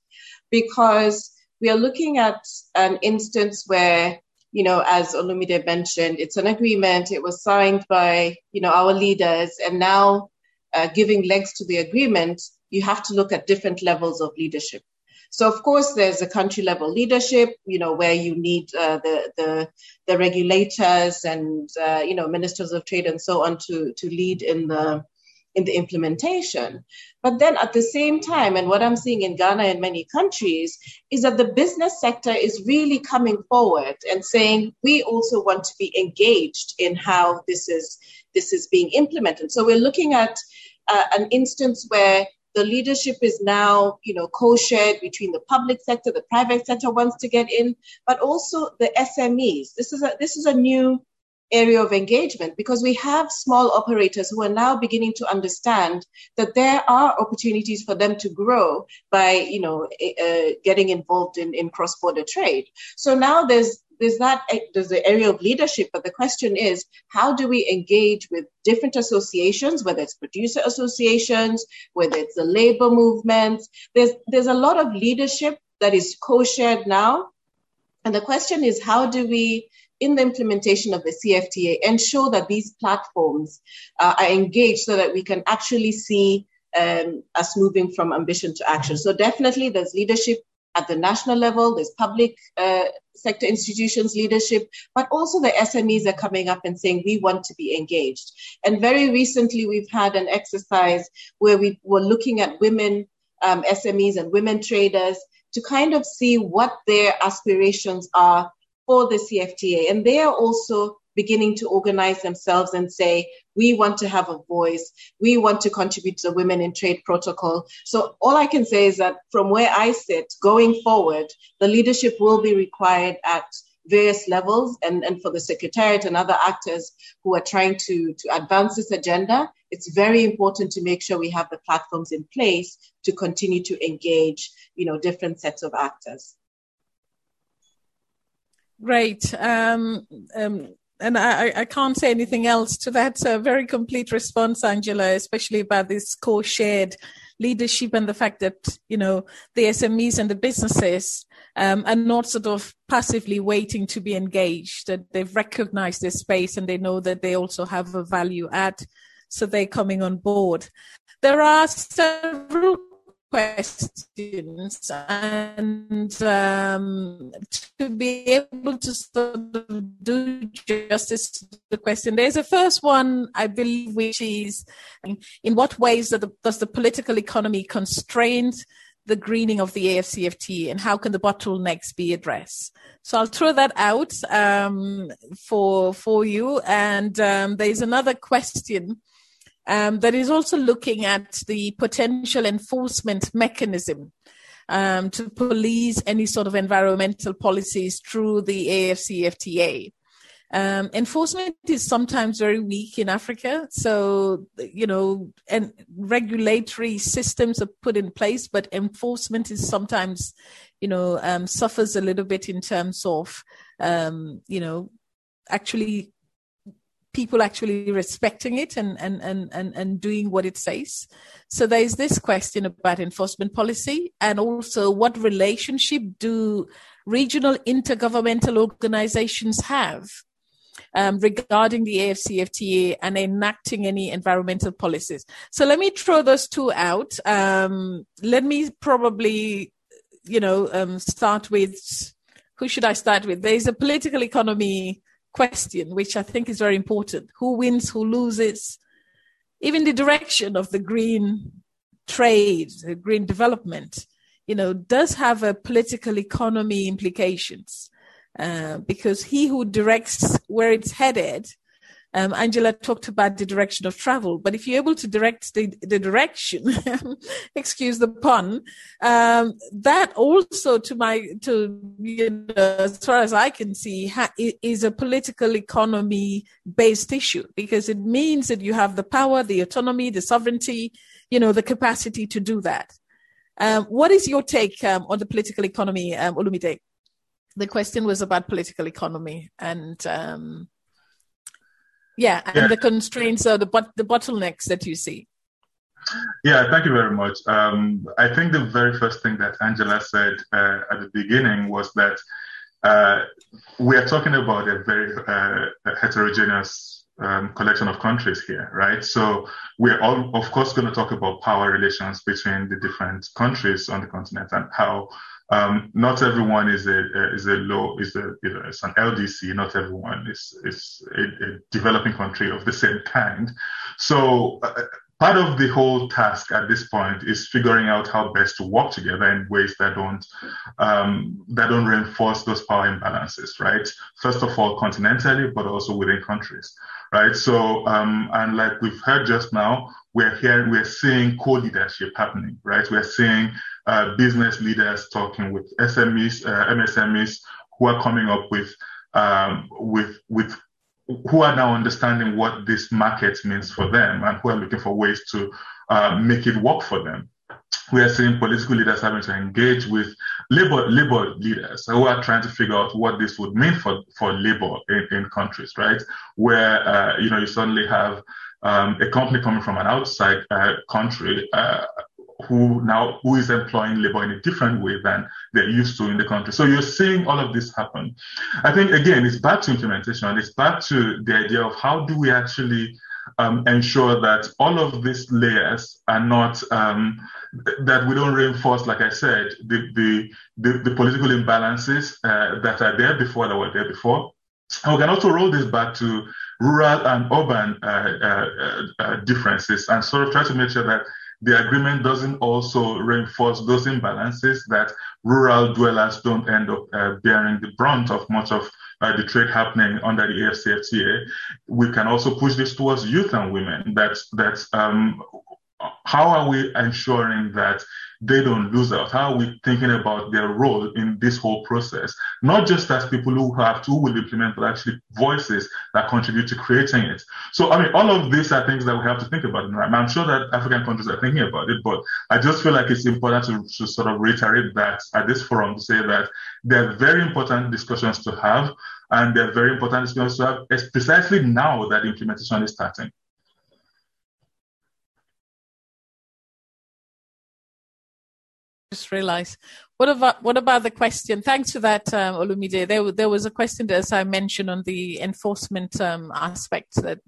F: Because we are looking at an instance where, as Olumide mentioned, it's an agreement. It was signed by, our leaders, and now giving legs to the agreement, you have to look at different levels of leadership. So, of course, there's a country level leadership, where you need the regulators and, ministers of trade and so on to lead in the implementation. But then at the same time, and what I'm seeing in Ghana and many countries, is that the business sector is really coming forward and saying, we also want to be engaged in how this is being implemented. So we're looking at an instance where the leadership is now, co-shared between the public sector, the private sector wants to get in, but also the SMEs. This is a new area of engagement, because we have small operators who are now beginning to understand that there are opportunities for them to grow by, getting involved in cross-border trade. So now there's the area of leadership, but the question is, how do we engage with different associations, whether it's producer associations, whether it's the labor movements? There's a lot of leadership that is co-shared now. And the question is, how do we, in the implementation of the CFTA, ensure that these platforms are engaged so that we can actually see us moving from ambition to action? So definitely there's leadership at the national level, there's public sector institutions leadership, but also the SMEs are coming up and saying, we want to be engaged. And very recently, we've had an exercise where we were looking at women SMEs and women traders to kind of see what their aspirations are for the CFTA. And they are also beginning to organize themselves and say, we want to have a voice. We want to contribute to the Women in Trade Protocol. So all I can say is that from where I sit, going forward, the leadership will be required at various levels. And for the Secretariat and other actors who are trying to advance this agenda, it's very important to make sure we have the platforms in place to continue to engage, different sets of actors.
C: Great. And I can't say anything else to that. It's a very complete response, Angela, especially about this co-shared leadership and the fact that, the SMEs and the businesses are not sort of passively waiting to be engaged, that they've recognized their space and they know that they also have a value add, so they're coming on board. There are several questions, and to be able to sort of do justice to the question, there's a first one, I believe, which is, in what ways does the political economy constrain the greening of the AFCFTA, and how can the bottlenecks be addressed? So I'll throw that out for you. And there's another question that is also looking at the potential enforcement mechanism to police any sort of environmental policies through the AFCFTA. Enforcement is sometimes very weak in Africa. So, and regulatory systems are put in place, but enforcement is sometimes, suffers a little bit in terms of, actually people actually respecting it and doing what it says. So there's this question about enforcement policy, and also what relationship do regional intergovernmental organizations have regarding the AFCFTA and enacting any environmental policies. So let me throw those two out. Let me probably, start with, who should I start with? There's a political economy question, which I think is very important. Who wins, who loses? Even the direction of the green trade, the green development, does have a political economy implications. Because he who directs where it's headed Angela talked about the direction of travel, but if you're able to direct the direction, excuse the pun, that also, as far as I can see, is a political economy based issue, because it means that you have the power, the autonomy, the sovereignty, the capacity to do that. What is your take on the political economy, Olumide? The question was about political economy and the constraints or the bottlenecks that you see.
E: Yeah, thank you very much. I think the very first thing that Angela said at the beginning was that we are talking about a very heterogeneous collection of countries here, right? So we're all, of course, going to talk about power relations between the different countries on the continent and how not everyone is an LDC. Not everyone is a developing country of the same kind. So part of the whole task at this point is figuring out how best to work together in ways that don't reinforce those power imbalances, right? First of all, continentally, but also within countries, right? So, and like we've heard just now, we're seeing co-leadership happening, right? We're seeing business leaders talking with SMEs, MSMEs, who are coming up with who are now understanding what this market means for them and who are looking for ways to make it work for them. We are seeing political leaders having to engage with labor leaders who are trying to figure out what this would mean for labor in countries, right? Where, you suddenly have a company coming from an outside country who is employing labor in a different way than they're used to in the country. So you're seeing all of this happen. I think, again, it's back to implementation. It's back to the idea of how do we actually ensure that all of these layers are not, that we don't reinforce, like I said, the political imbalances that are there before, that were there before. And we can also roll this back to rural and urban differences and sort of try to make sure that the agreement doesn't also reinforce those imbalances, that rural dwellers don't end up bearing the brunt of much of the trade happening under the AFCFTA. We can also push this towards youth and women. How are we ensuring that they don't lose out? How are we thinking about their role in this whole process? Not just as people who will implement, but actually voices that contribute to creating it. So, I mean, all of these are things that we have to think about. And I'm sure that African countries are thinking about it, but I just feel like it's important to sort of reiterate that at this forum, to say that they're very important discussions to have, and they're very important discussions to have precisely now that implementation is starting.
C: Just realized. What about the question? Thanks for that, Olumide. There was a question, as I mentioned, on the enforcement aspect, that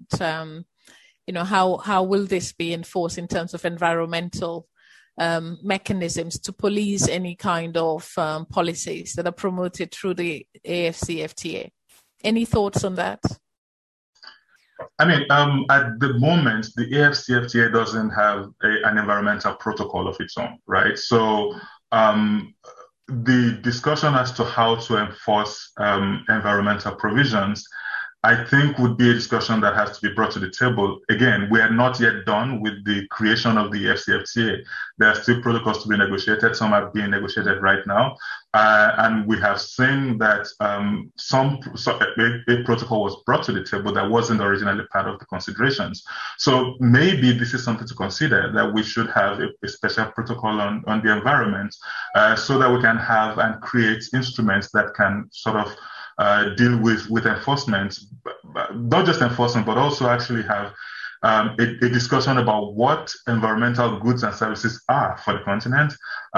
C: how will this be enforced in terms of environmental mechanisms to police any kind of policies that are promoted through the AFCFTA? Any thoughts on that?
E: I mean, at the moment, the AFCFTA doesn't have an environmental protocol of its own, right? So the discussion as to how to enforce environmental provisions, I think, would be a discussion that has to be brought to the table. Again, we are not yet done with the creation of the AFCFTA. There are still protocols to be negotiated. Some are being negotiated right now. And we have seen that a protocol was brought to the table that wasn't originally part of the considerations. So maybe this is something to consider, that we should have a special protocol on the environment so that we can have and create instruments that can sort of deal with enforcement, not just enforcement, but also actually have a discussion about what environmental goods and services are for the continent.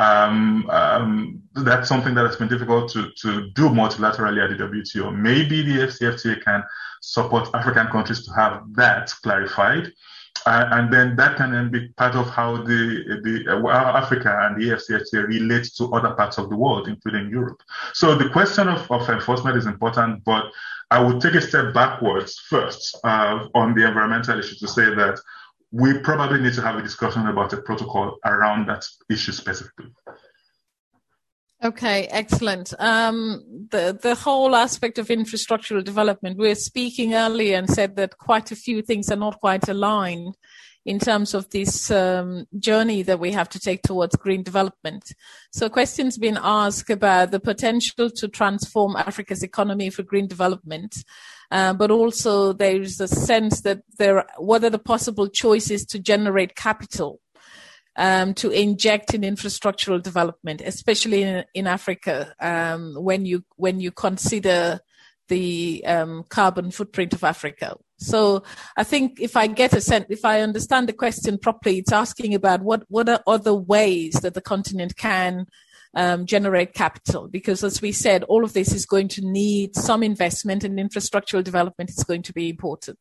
E: That's something that has been difficult to do multilaterally at the WTO. Maybe the AFCFTA can support African countries to have that clarified. And then that can then be part of how Africa and the AFCFTA relates to other parts of the world, including Europe. So the question of enforcement is important, but I would take a step backwards first on the environmental issue to say that we probably need to have a discussion about a protocol around that issue specifically.
C: Okay, excellent. The whole aspect of infrastructural development, we were speaking earlier and said that quite a few things are not quite aligned in terms of this journey that we have to take towards green development. So questions been asked about the potential to transform Africa's economy for green development, but also there is a sense that what are the possible choices to generate capital to inject in infrastructural development, especially in Africa, when you consider the carbon footprint of Africa. So I think if I understand the question properly, it's asking about what are other ways that the continent can generate capital, because as we said, all of this is going to need some investment, and infrastructural development is going to be important.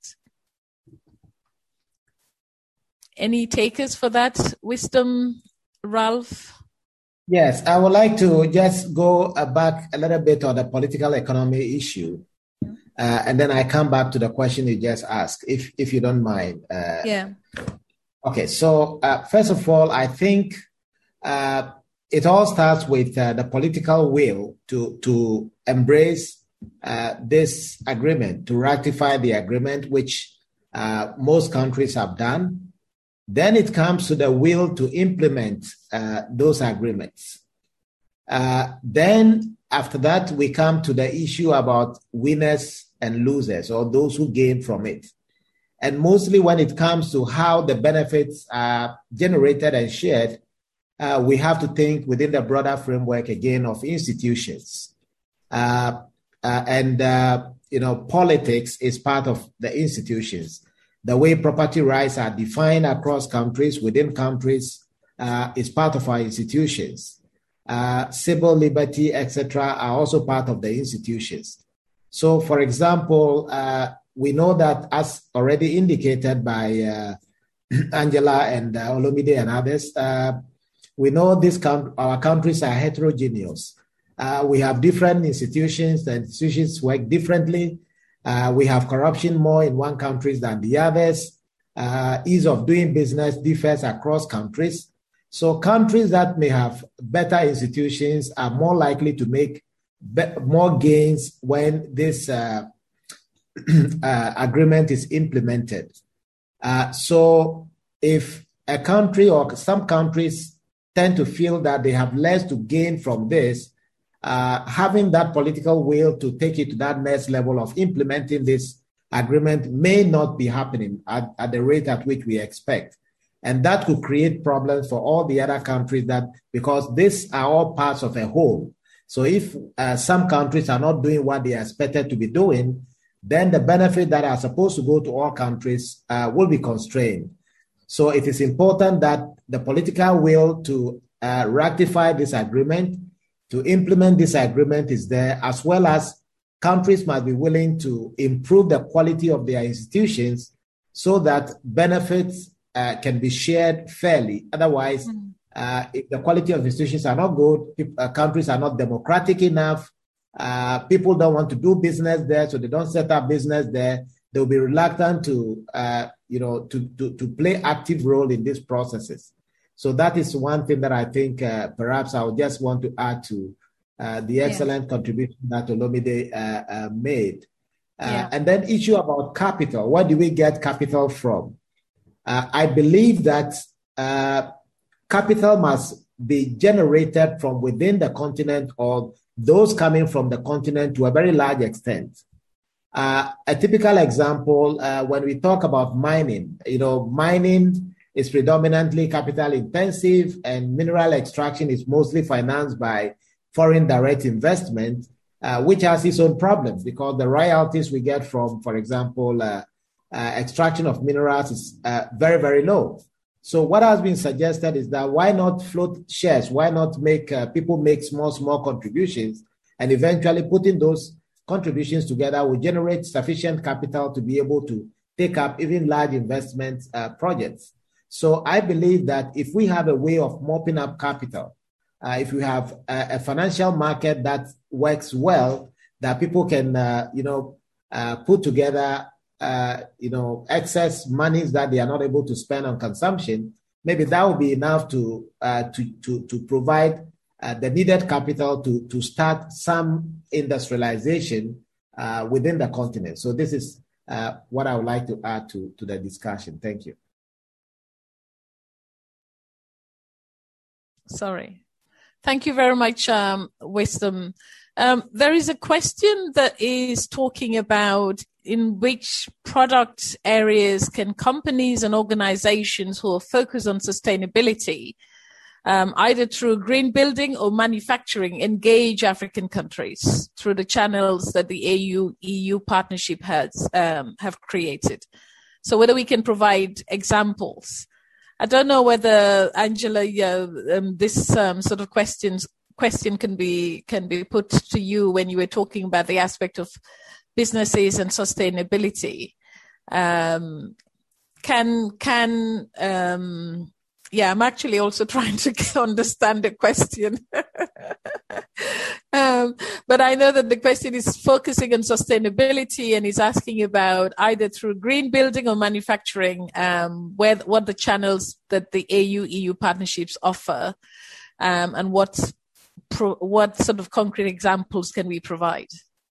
C: Any takers for that wisdom, Ralph?
D: Yes, I would like to just go back a little bit on the political economy issue, and then I come back to the question you just asked, if you don't mind.
C: Yeah.
D: Okay, so first of all, I think it all starts with the political will to embrace this agreement, to ratify the agreement, which most countries have done. Then it comes to the will to implement those agreements. Then after that, we come to the issue about winners and losers, or those who gain from it. And mostly when it comes to how the benefits are generated and shared, we have to think within the broader framework again of institutions. Politics is part of the institutions. The way property rights are defined across countries, within countries, is part of our institutions. Civil liberty, etc., are also part of the institutions. So, for example, we know that, as already indicated by Angela and Olumide and others, we know our countries are heterogeneous. We have different institutions. The institutions work differently. We have corruption more in one country than the others. Ease of doing business differs across countries. So countries that may have better institutions are more likely to make more gains when this agreement is implemented. So if a country or some countries tend to feel that they have less to gain from this, having that political will to take it to that next level of implementing this agreement may not be happening at the rate at which we expect. And that could create problems for all the other countries, because these are all parts of a whole. So if some countries are not doing what they are expected to be doing, then the benefit that are supposed to go to all countries will be constrained. So it is important that the political will to ratify this agreement, to implement this agreement is there, as well as countries must be willing to improve the quality of their institutions so that benefits can be shared fairly. Otherwise, if the quality of institutions are not good, countries are not democratic enough, people don't want to do business there, so they don't set up business there. They'll be reluctant to play active role in these processes. So that is one thing that I think perhaps I would just want to add to the excellent contribution that Olumide made. And then issue about capital. Where do we get capital from? I believe that capital must be generated from within the continent, or those coming from the continent to a very large extent. A typical example, when we talk about mining, mining is predominantly capital intensive, and mineral extraction is mostly financed by foreign direct investment, which has its own problems, because the royalties we get from, for example, extraction of minerals is very, very low. So what has been suggested is that why not float shares? Why not make people make small contributions, and eventually putting those contributions together will generate sufficient capital to be able to take up even large investment projects. So I believe that if we have a way of mopping up capital, if we have a financial market that works well, that people can, put together, excess monies that they are not able to spend on consumption, maybe that will be enough to provide the needed capital to start some industrialization within the continent. So this is what I would like to add to the discussion. Thank you.
C: Sorry. Thank you very much, Wisdom. There is a question that is talking about in which product areas can companies and organizations who are focused on sustainability, either through green building or manufacturing, engage African countries through the channels that the EU partnership has have created. So whether we can provide examples. I don't know whether, Angela, this sort of question can be put to you when you were talking about the aspect of businesses and sustainability. I'm actually also trying to understand the question. But I know that the question is focusing on sustainability and is asking about either through green building or manufacturing, what the channels that the EU partnerships offer, and what sort of concrete examples can we provide?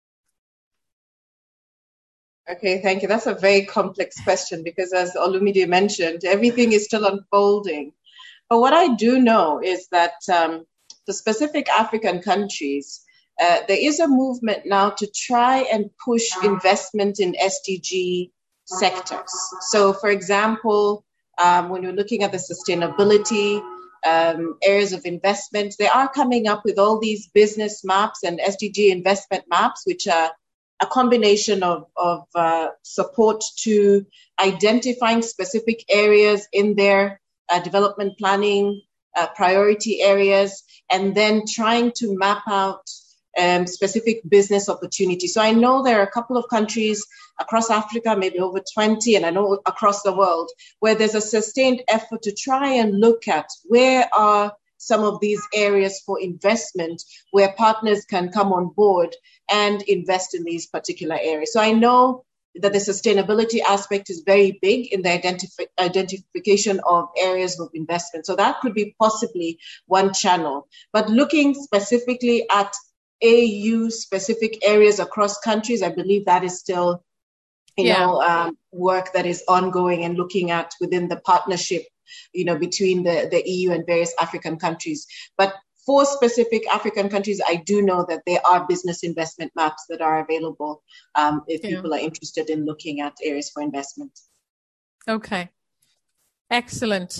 F: Okay, thank you. That's a very complex question because, as Olumide mentioned, everything is still unfolding. But what I do know is that the specific African countries, there is a movement now to try and push investment in SDG sectors. So, for example, when you're looking at the sustainability areas of investment, they are coming up with all these business maps and SDG investment maps, which are a combination of support to identifying specific areas in their development planning, priority areas, and then trying to map out specific business opportunities. So I know there are a couple of countries across Africa, maybe over 20, and I know across the world, where there's a sustained effort to try and look at where are some of these areas for investment where partners can come on board and invest in these particular areas. So I know that the sustainability aspect is very big in the identification of areas of investment. So that could be possibly one channel. But looking specifically at AU-specific areas across countries, I believe that is still, work that is ongoing and looking at within the partnership, between the EU and various African countries. But for specific African countries, I do know that there are business investment maps that are available if people are interested in looking at areas for investment.
C: Okay. Excellent.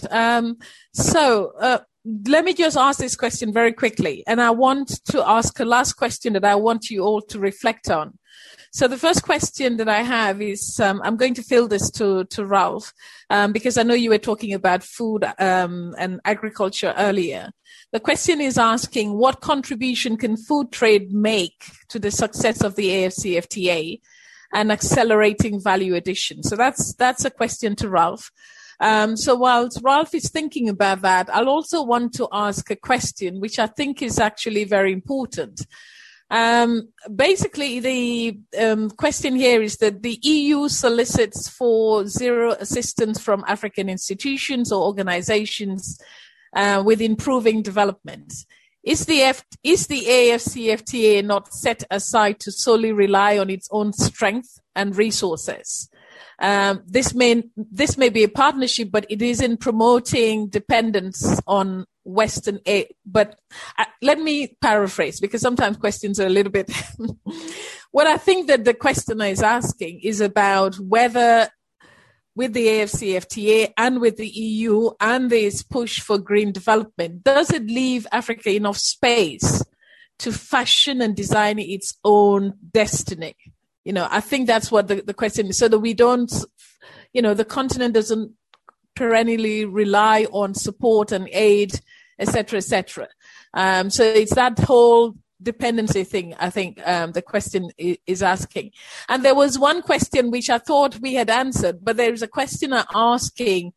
C: So let me just ask this question very quickly. And I want to ask a last question that I want you all to reflect on. So the first question that I have is, I'm going to fill this to Ralph, because I know you were talking about food and agriculture earlier. The question is asking, what contribution can food trade make to the success of the AFCFTA and accelerating value addition? So that's a question to Ralph. So whilst Ralph is thinking about that, I'll also want to ask a question, which I think is actually very important. Basically, the question here is that the EU solicits for zero assistance from African institutions or organizations with improving development. Is the AFCFTA not set aside to solely rely on its own strength and resources? This may be a partnership, but it is in promoting dependence on Western aid. But let me paraphrase, because sometimes questions are a little bit. What I think that the questioner is asking is about whether with the AFCFTA and with the EU and this push for green development, does it leave Africa enough space to fashion and design its own destiny? I think that's what the question is, so that we don't, the continent doesn't perennially rely on support and aid, et cetera, et cetera. So it's that whole dependency thing, I think, the question is asking. And there was one question which I thought we had answered, but there is a questioner asking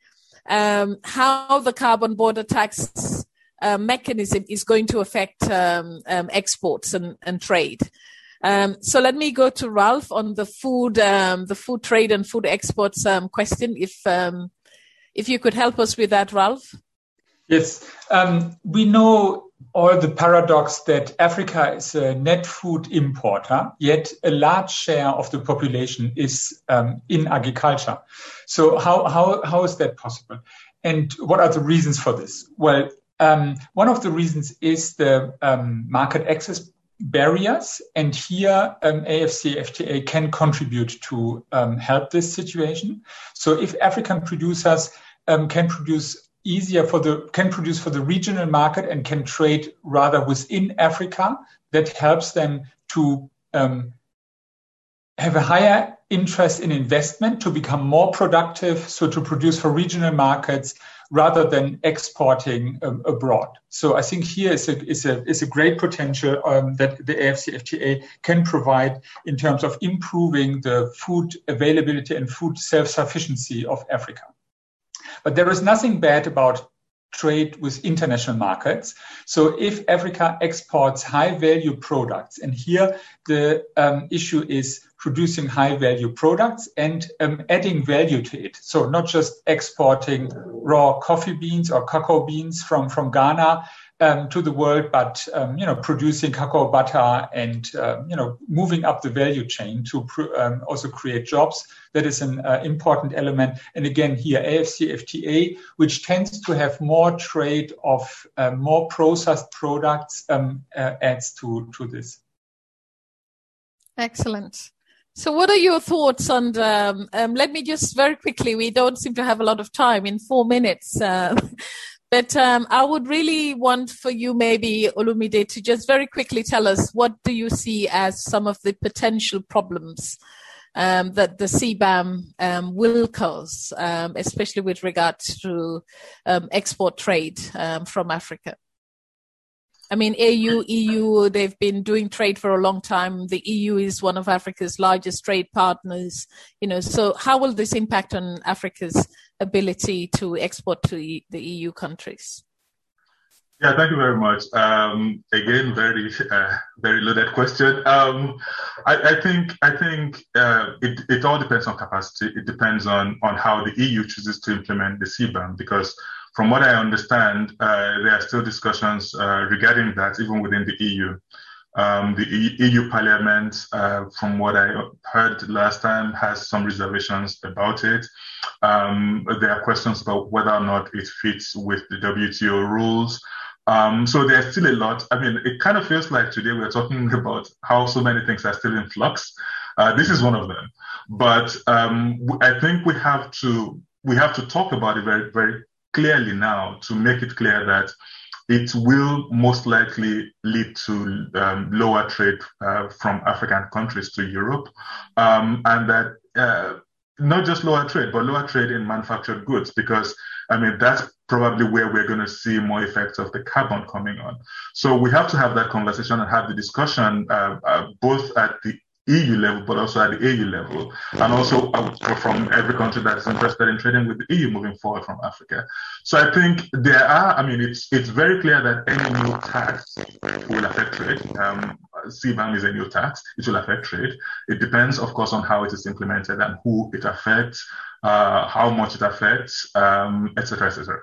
C: how the carbon border tax mechanism is going to affect exports and trade. So let me go to Ralph on the food trade and food exports question. If you could help us with that, Ralph.
G: Yes, we know all the paradox that Africa is a net food importer, yet a large share of the population is in agriculture. So how is that possible? And what are the reasons for this? Well, one of the reasons is the market access barriers, and here AFCFTA can contribute to help this situation. So if African producers can produce for the regional market and can trade rather within Africa, that helps them to have a higher interest in investment, to become more productive, so to produce for regional markets rather than exporting abroad. So I think here is a great potential that the AFCFTA can provide in terms of improving the food availability and food self-sufficiency of Africa. But there is nothing bad about trade with international markets. So if Africa exports high-value products, and here the issue is producing high-value products and adding value to it. So not just exporting raw coffee beans or cocoa beans from Ghana to the world, but producing cocoa butter and moving up the value chain to also create jobs. That is an important element. And again, here AFCFTA, which tends to have more trade of more processed products, adds to this.
C: Excellent. So what are your thoughts on let me just very quickly, we don't seem to have a lot of time in 4 minutes. But I would really want for you, maybe, Olumide, to just very quickly tell us what do you see as some of the potential problems that the CBAM will cause, especially with regard to export trade from Africa? I mean, EU, they've been doing trade for a long time. The EU is one of Africa's largest trade partners. So how will this impact on Africa's ability to export to the EU countries?
E: Yeah, thank you very much. Again, very loaded question. I think it all depends on capacity. It depends on how the EU chooses to implement the CBAM, because from what I understand, there are still discussions regarding that even within the EU. The EU Parliament, from what I heard last time, has some reservations about it. There are questions about whether or not it fits with the WTO rules. So there's still a lot. I mean, it kind of feels like today we're talking about how so many things are still in flux. This is one of them. But I think we have to talk about it very, very clearly now to make it clear that it will most likely lead to lower trade from African countries to Europe, and that not just lower trade, but lower trade in manufactured goods, because, I mean, that's probably where we're going to see more effects of the carbon coming on. So we have to have that conversation and have the discussion both at the EU level, but also at the AU level, and also from every country that's interested in trading with the EU moving forward from Africa. So I think it's very clear that any new tax will affect trade. CBAM is a new tax. It will affect trade. It depends, of course, on how it is implemented and who it affects, how much it affects, et cetera, et cetera.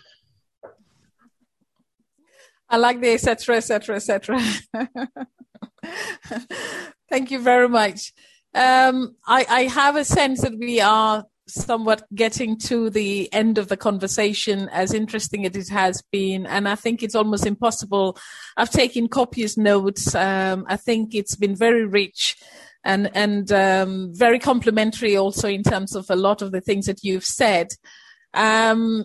C: I like the et cetera, et cetera, et cetera. Thank you very much. I have a sense that we are somewhat getting to the end of the conversation, as interesting as it has been. And I think it's almost impossible. I've taken copious notes. I think it's been very rich and very complimentary also in terms of a lot of the things that you've said. I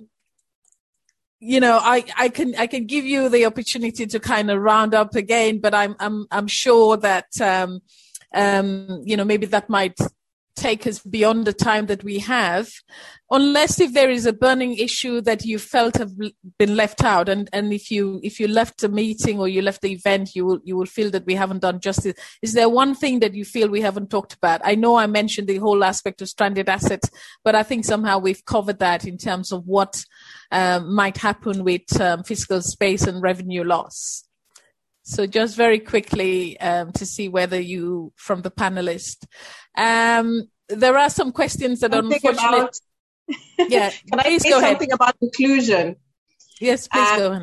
C: can give you the opportunity to kind of round up again, but I'm sure that, maybe that might take us beyond the time that we have, unless if there is a burning issue that you felt have been left out. And if you left the meeting or you left the event, you will feel that we haven't done justice. Is there one thing that you feel we haven't talked about? I know I mentioned the whole aspect of stranded assets, but I think somehow we've covered that in terms of what might happen with fiscal space and revenue loss. So just very quickly to see whether you, from the panelists, there are some questions that unfortunately... Yeah,
F: Can I say something about inclusion?
C: Yes, please go on.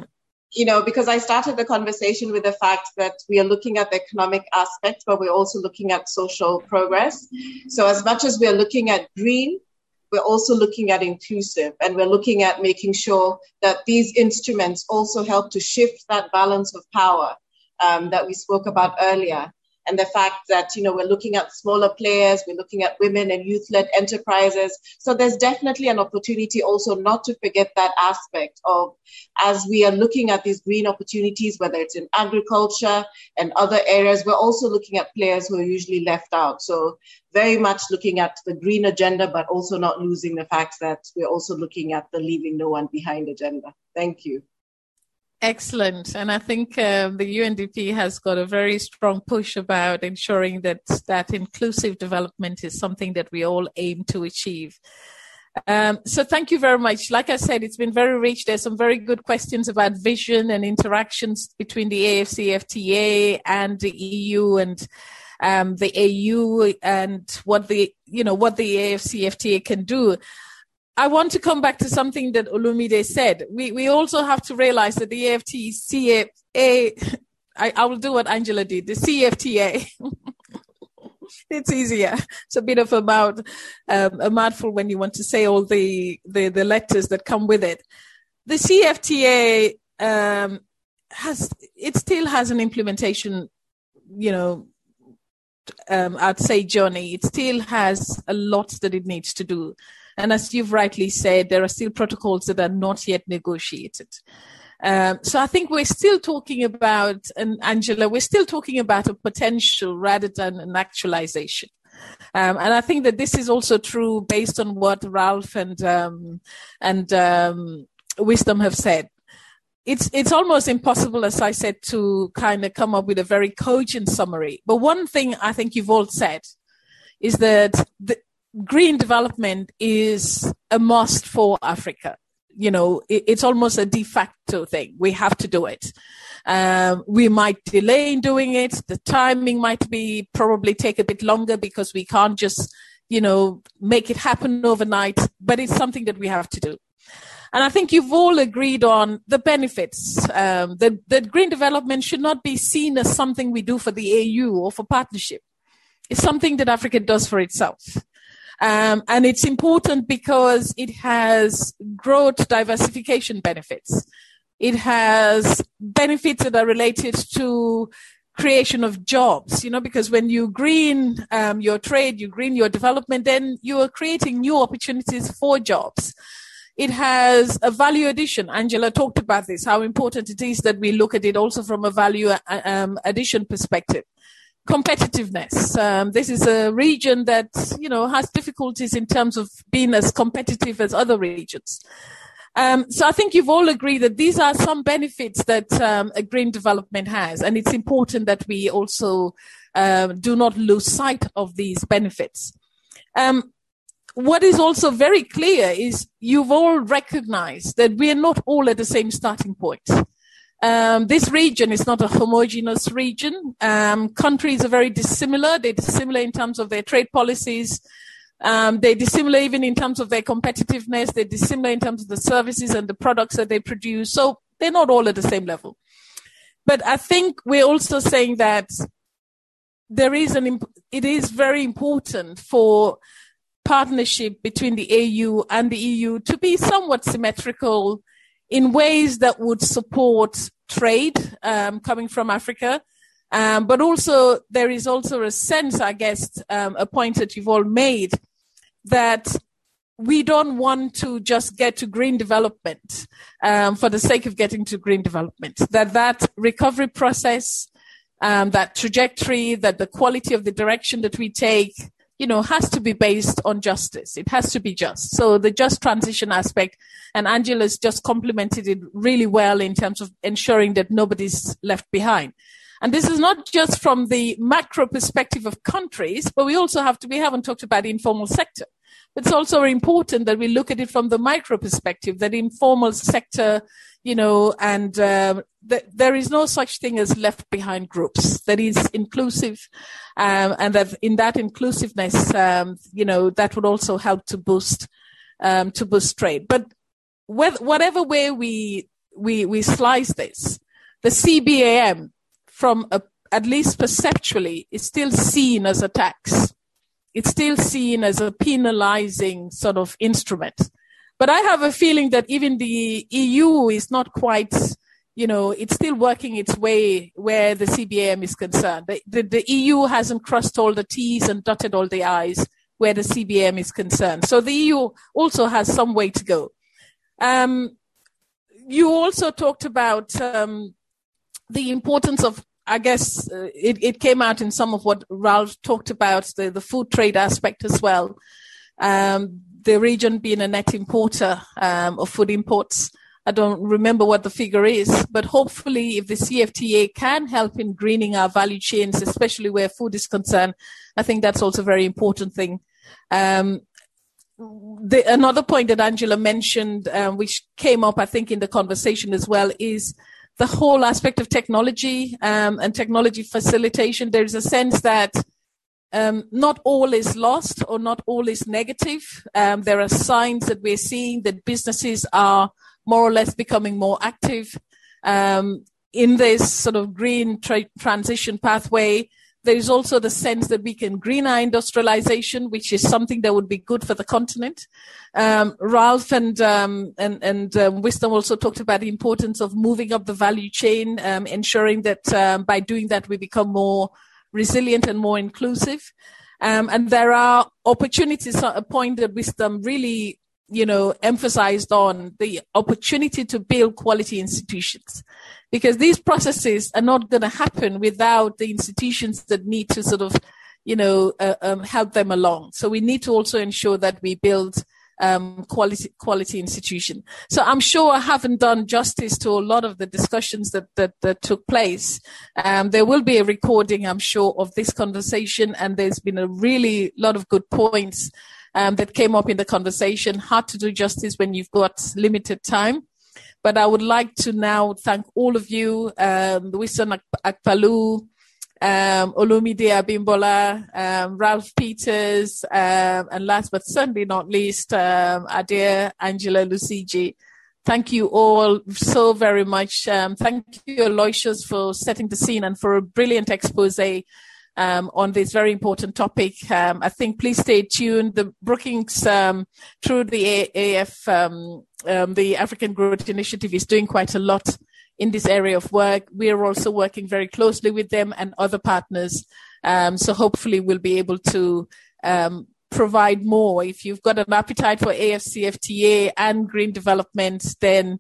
F: because I started the conversation with the fact that we are looking at the economic aspect, but we're also looking at social progress. So as much as we are looking at green, we're also looking at inclusive, and we're looking at making sure that these instruments also help to shift that balance of power that we spoke about earlier. And the fact that, we're looking at smaller players, we're looking at women and youth-led enterprises. So there's definitely an opportunity also not to forget that aspect of, as we are looking at these green opportunities, whether it's in agriculture and other areas, we're also looking at players who are usually left out. So very much looking at the green agenda, but also not losing the fact that we're also looking at the leaving no one behind agenda. Thank you.
C: Excellent. And I think the UNDP has got a very strong push about ensuring that inclusive development is something that we all aim to achieve. So thank you very much. Like I said, it's been very rich. There's some very good questions about vision and interactions between the AFCFTA and the EU and the AU and what the AFCFTA can do. I want to come back to something that Olumide said. We also have to realize that the AFCFTA, I will do what Angela did, the CFTA. It's easier. It's a bit of a mouthful when you want to say all the letters that come with it. The CFTA still has an implementation, I'd say journey. It still has a lot that it needs to do. And as you've rightly said, there are still protocols that are not yet negotiated. So I think we're still talking about, and Angela, we're still talking about a potential rather than an actualization. And I think that this is also true based on what Ralph and Wisdom have said. It's almost impossible, as I said, to kind of come up with a very cogent summary. But one thing I think you've all said is that green development is a must for Africa. It's almost a de facto thing. We have to do it. We might delay in doing it. The timing might probably take a bit longer because we can't just, make it happen overnight, but it's something that we have to do. And I think you've all agreed on the benefits, that green development should not be seen as something we do for the AU or for partnership. It's something that Africa does for itself. And it's important because it has growth diversification benefits. It has benefits that are related to creation of jobs, because when you green your trade, you green your development, then you are creating new opportunities for jobs. It has a value addition. Angela talked about this, how important it is that we look at it also from a value addition perspective. Competitiveness. This is a region that, has difficulties in terms of being as competitive as other regions. So I think you've all agreed that these are some benefits that a green development has, and it's important that we also do not lose sight of these benefits. What is also very clear is you've all recognized that we are not all at the same starting point. This region is not a homogeneous region. Countries are very dissimilar. They're dissimilar in terms of their trade policies. They're dissimilar even in terms of their competitiveness. They're dissimilar in terms of the services and the products that they produce. So they're not all at the same level. But I think we're also saying that it is very important for partnership between the AU and the EU to be somewhat symmetrical in ways that would support trade coming from Africa. But also there is also a sense, I guess, a point that you've all made, that we don't want to just get to green development for the sake of getting to green development. That recovery process, that trajectory, that the quality of the direction that we take, has to be based on justice. It has to be just. So the just transition aspect, and Angela's just complemented it really well in terms of ensuring that nobody's left behind. And this is not just from the macro perspective of countries, but we haven't talked about the informal sector. It's also important that we look at it from the micro perspective, that informal sector, and there is no such thing as left behind groups. That is inclusive, and that in that inclusiveness, that would also help to boost trade. But whatever way we we slice this, the CBAM, at least perceptually, is still seen as a tax. It's still seen as a penalizing sort of instrument. But I have a feeling that even the EU is not quite, it's still working its way where the CBAM is concerned. The EU hasn't crossed all the T's and dotted all the I's where the CBAM is concerned. So the EU also has some way to go. You also talked about the importance of, I guess it came out in some of what Ralph talked about, the food trade aspect as well. The region being a net importer of food imports. I don't remember what the figure is, but hopefully if the CFTA can help in greening our value chains, especially where food is concerned, I think that's also a very important thing. Another point that Angela mentioned, which came up, I think, in the conversation as well, is the whole aspect of technology and technology facilitation. There's a sense that not all is lost or not all is negative. There are signs that we're seeing that businesses are more or less becoming more active in this sort of green transition pathway. There is also the sense that we can green our industrialization, which is something that would be good for the continent. Ralph and Wisdom also talked about the importance of moving up the value chain, ensuring that by doing that we become more resilient and more inclusive. And there are opportunities, a point that Wisdom really, emphasized on, the opportunity to build quality institutions. Because these processes are not going to happen without the institutions that need to sort of, help them along. So we need to also ensure that we build quality institution. So I'm sure I haven't done justice to a lot of the discussions that took place. There will be a recording, I'm sure, of this conversation, and there's been a really lot of good points that came up in the conversation. Hard to do justice when you've got limited time. But I would like to now thank all of you, Wisdom Akpalu, Olumide Abimbola, Ralph Peters, and last but certainly not least, our dear Angela Lucigi. Thank you all so very much. Thank you, Aloysius, for setting the scene and for a brilliant expose on this very important topic. I think please stay tuned. The Brookings, through the AF, the African Growth Initiative, is doing quite a lot in this area of work. We are also working very closely with them and other partners. So hopefully we'll be able to provide more. If you've got an appetite for AFCFTA and green development, then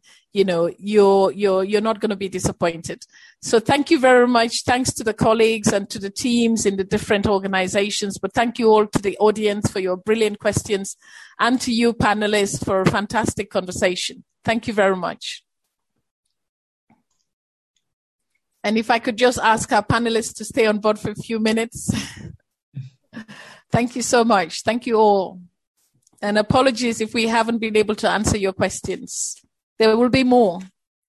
C: you're not going to be disappointed. So thank you very much. Thanks to the colleagues and to the teams in the different organizations, but thank you all to the audience for your brilliant questions, and to you panelists for a fantastic conversation. Thank you very much. And if I could just ask our panelists to stay on board for a few minutes. Thank you so much. Thank you all. And apologies if we haven't been able to answer your questions. There will be more.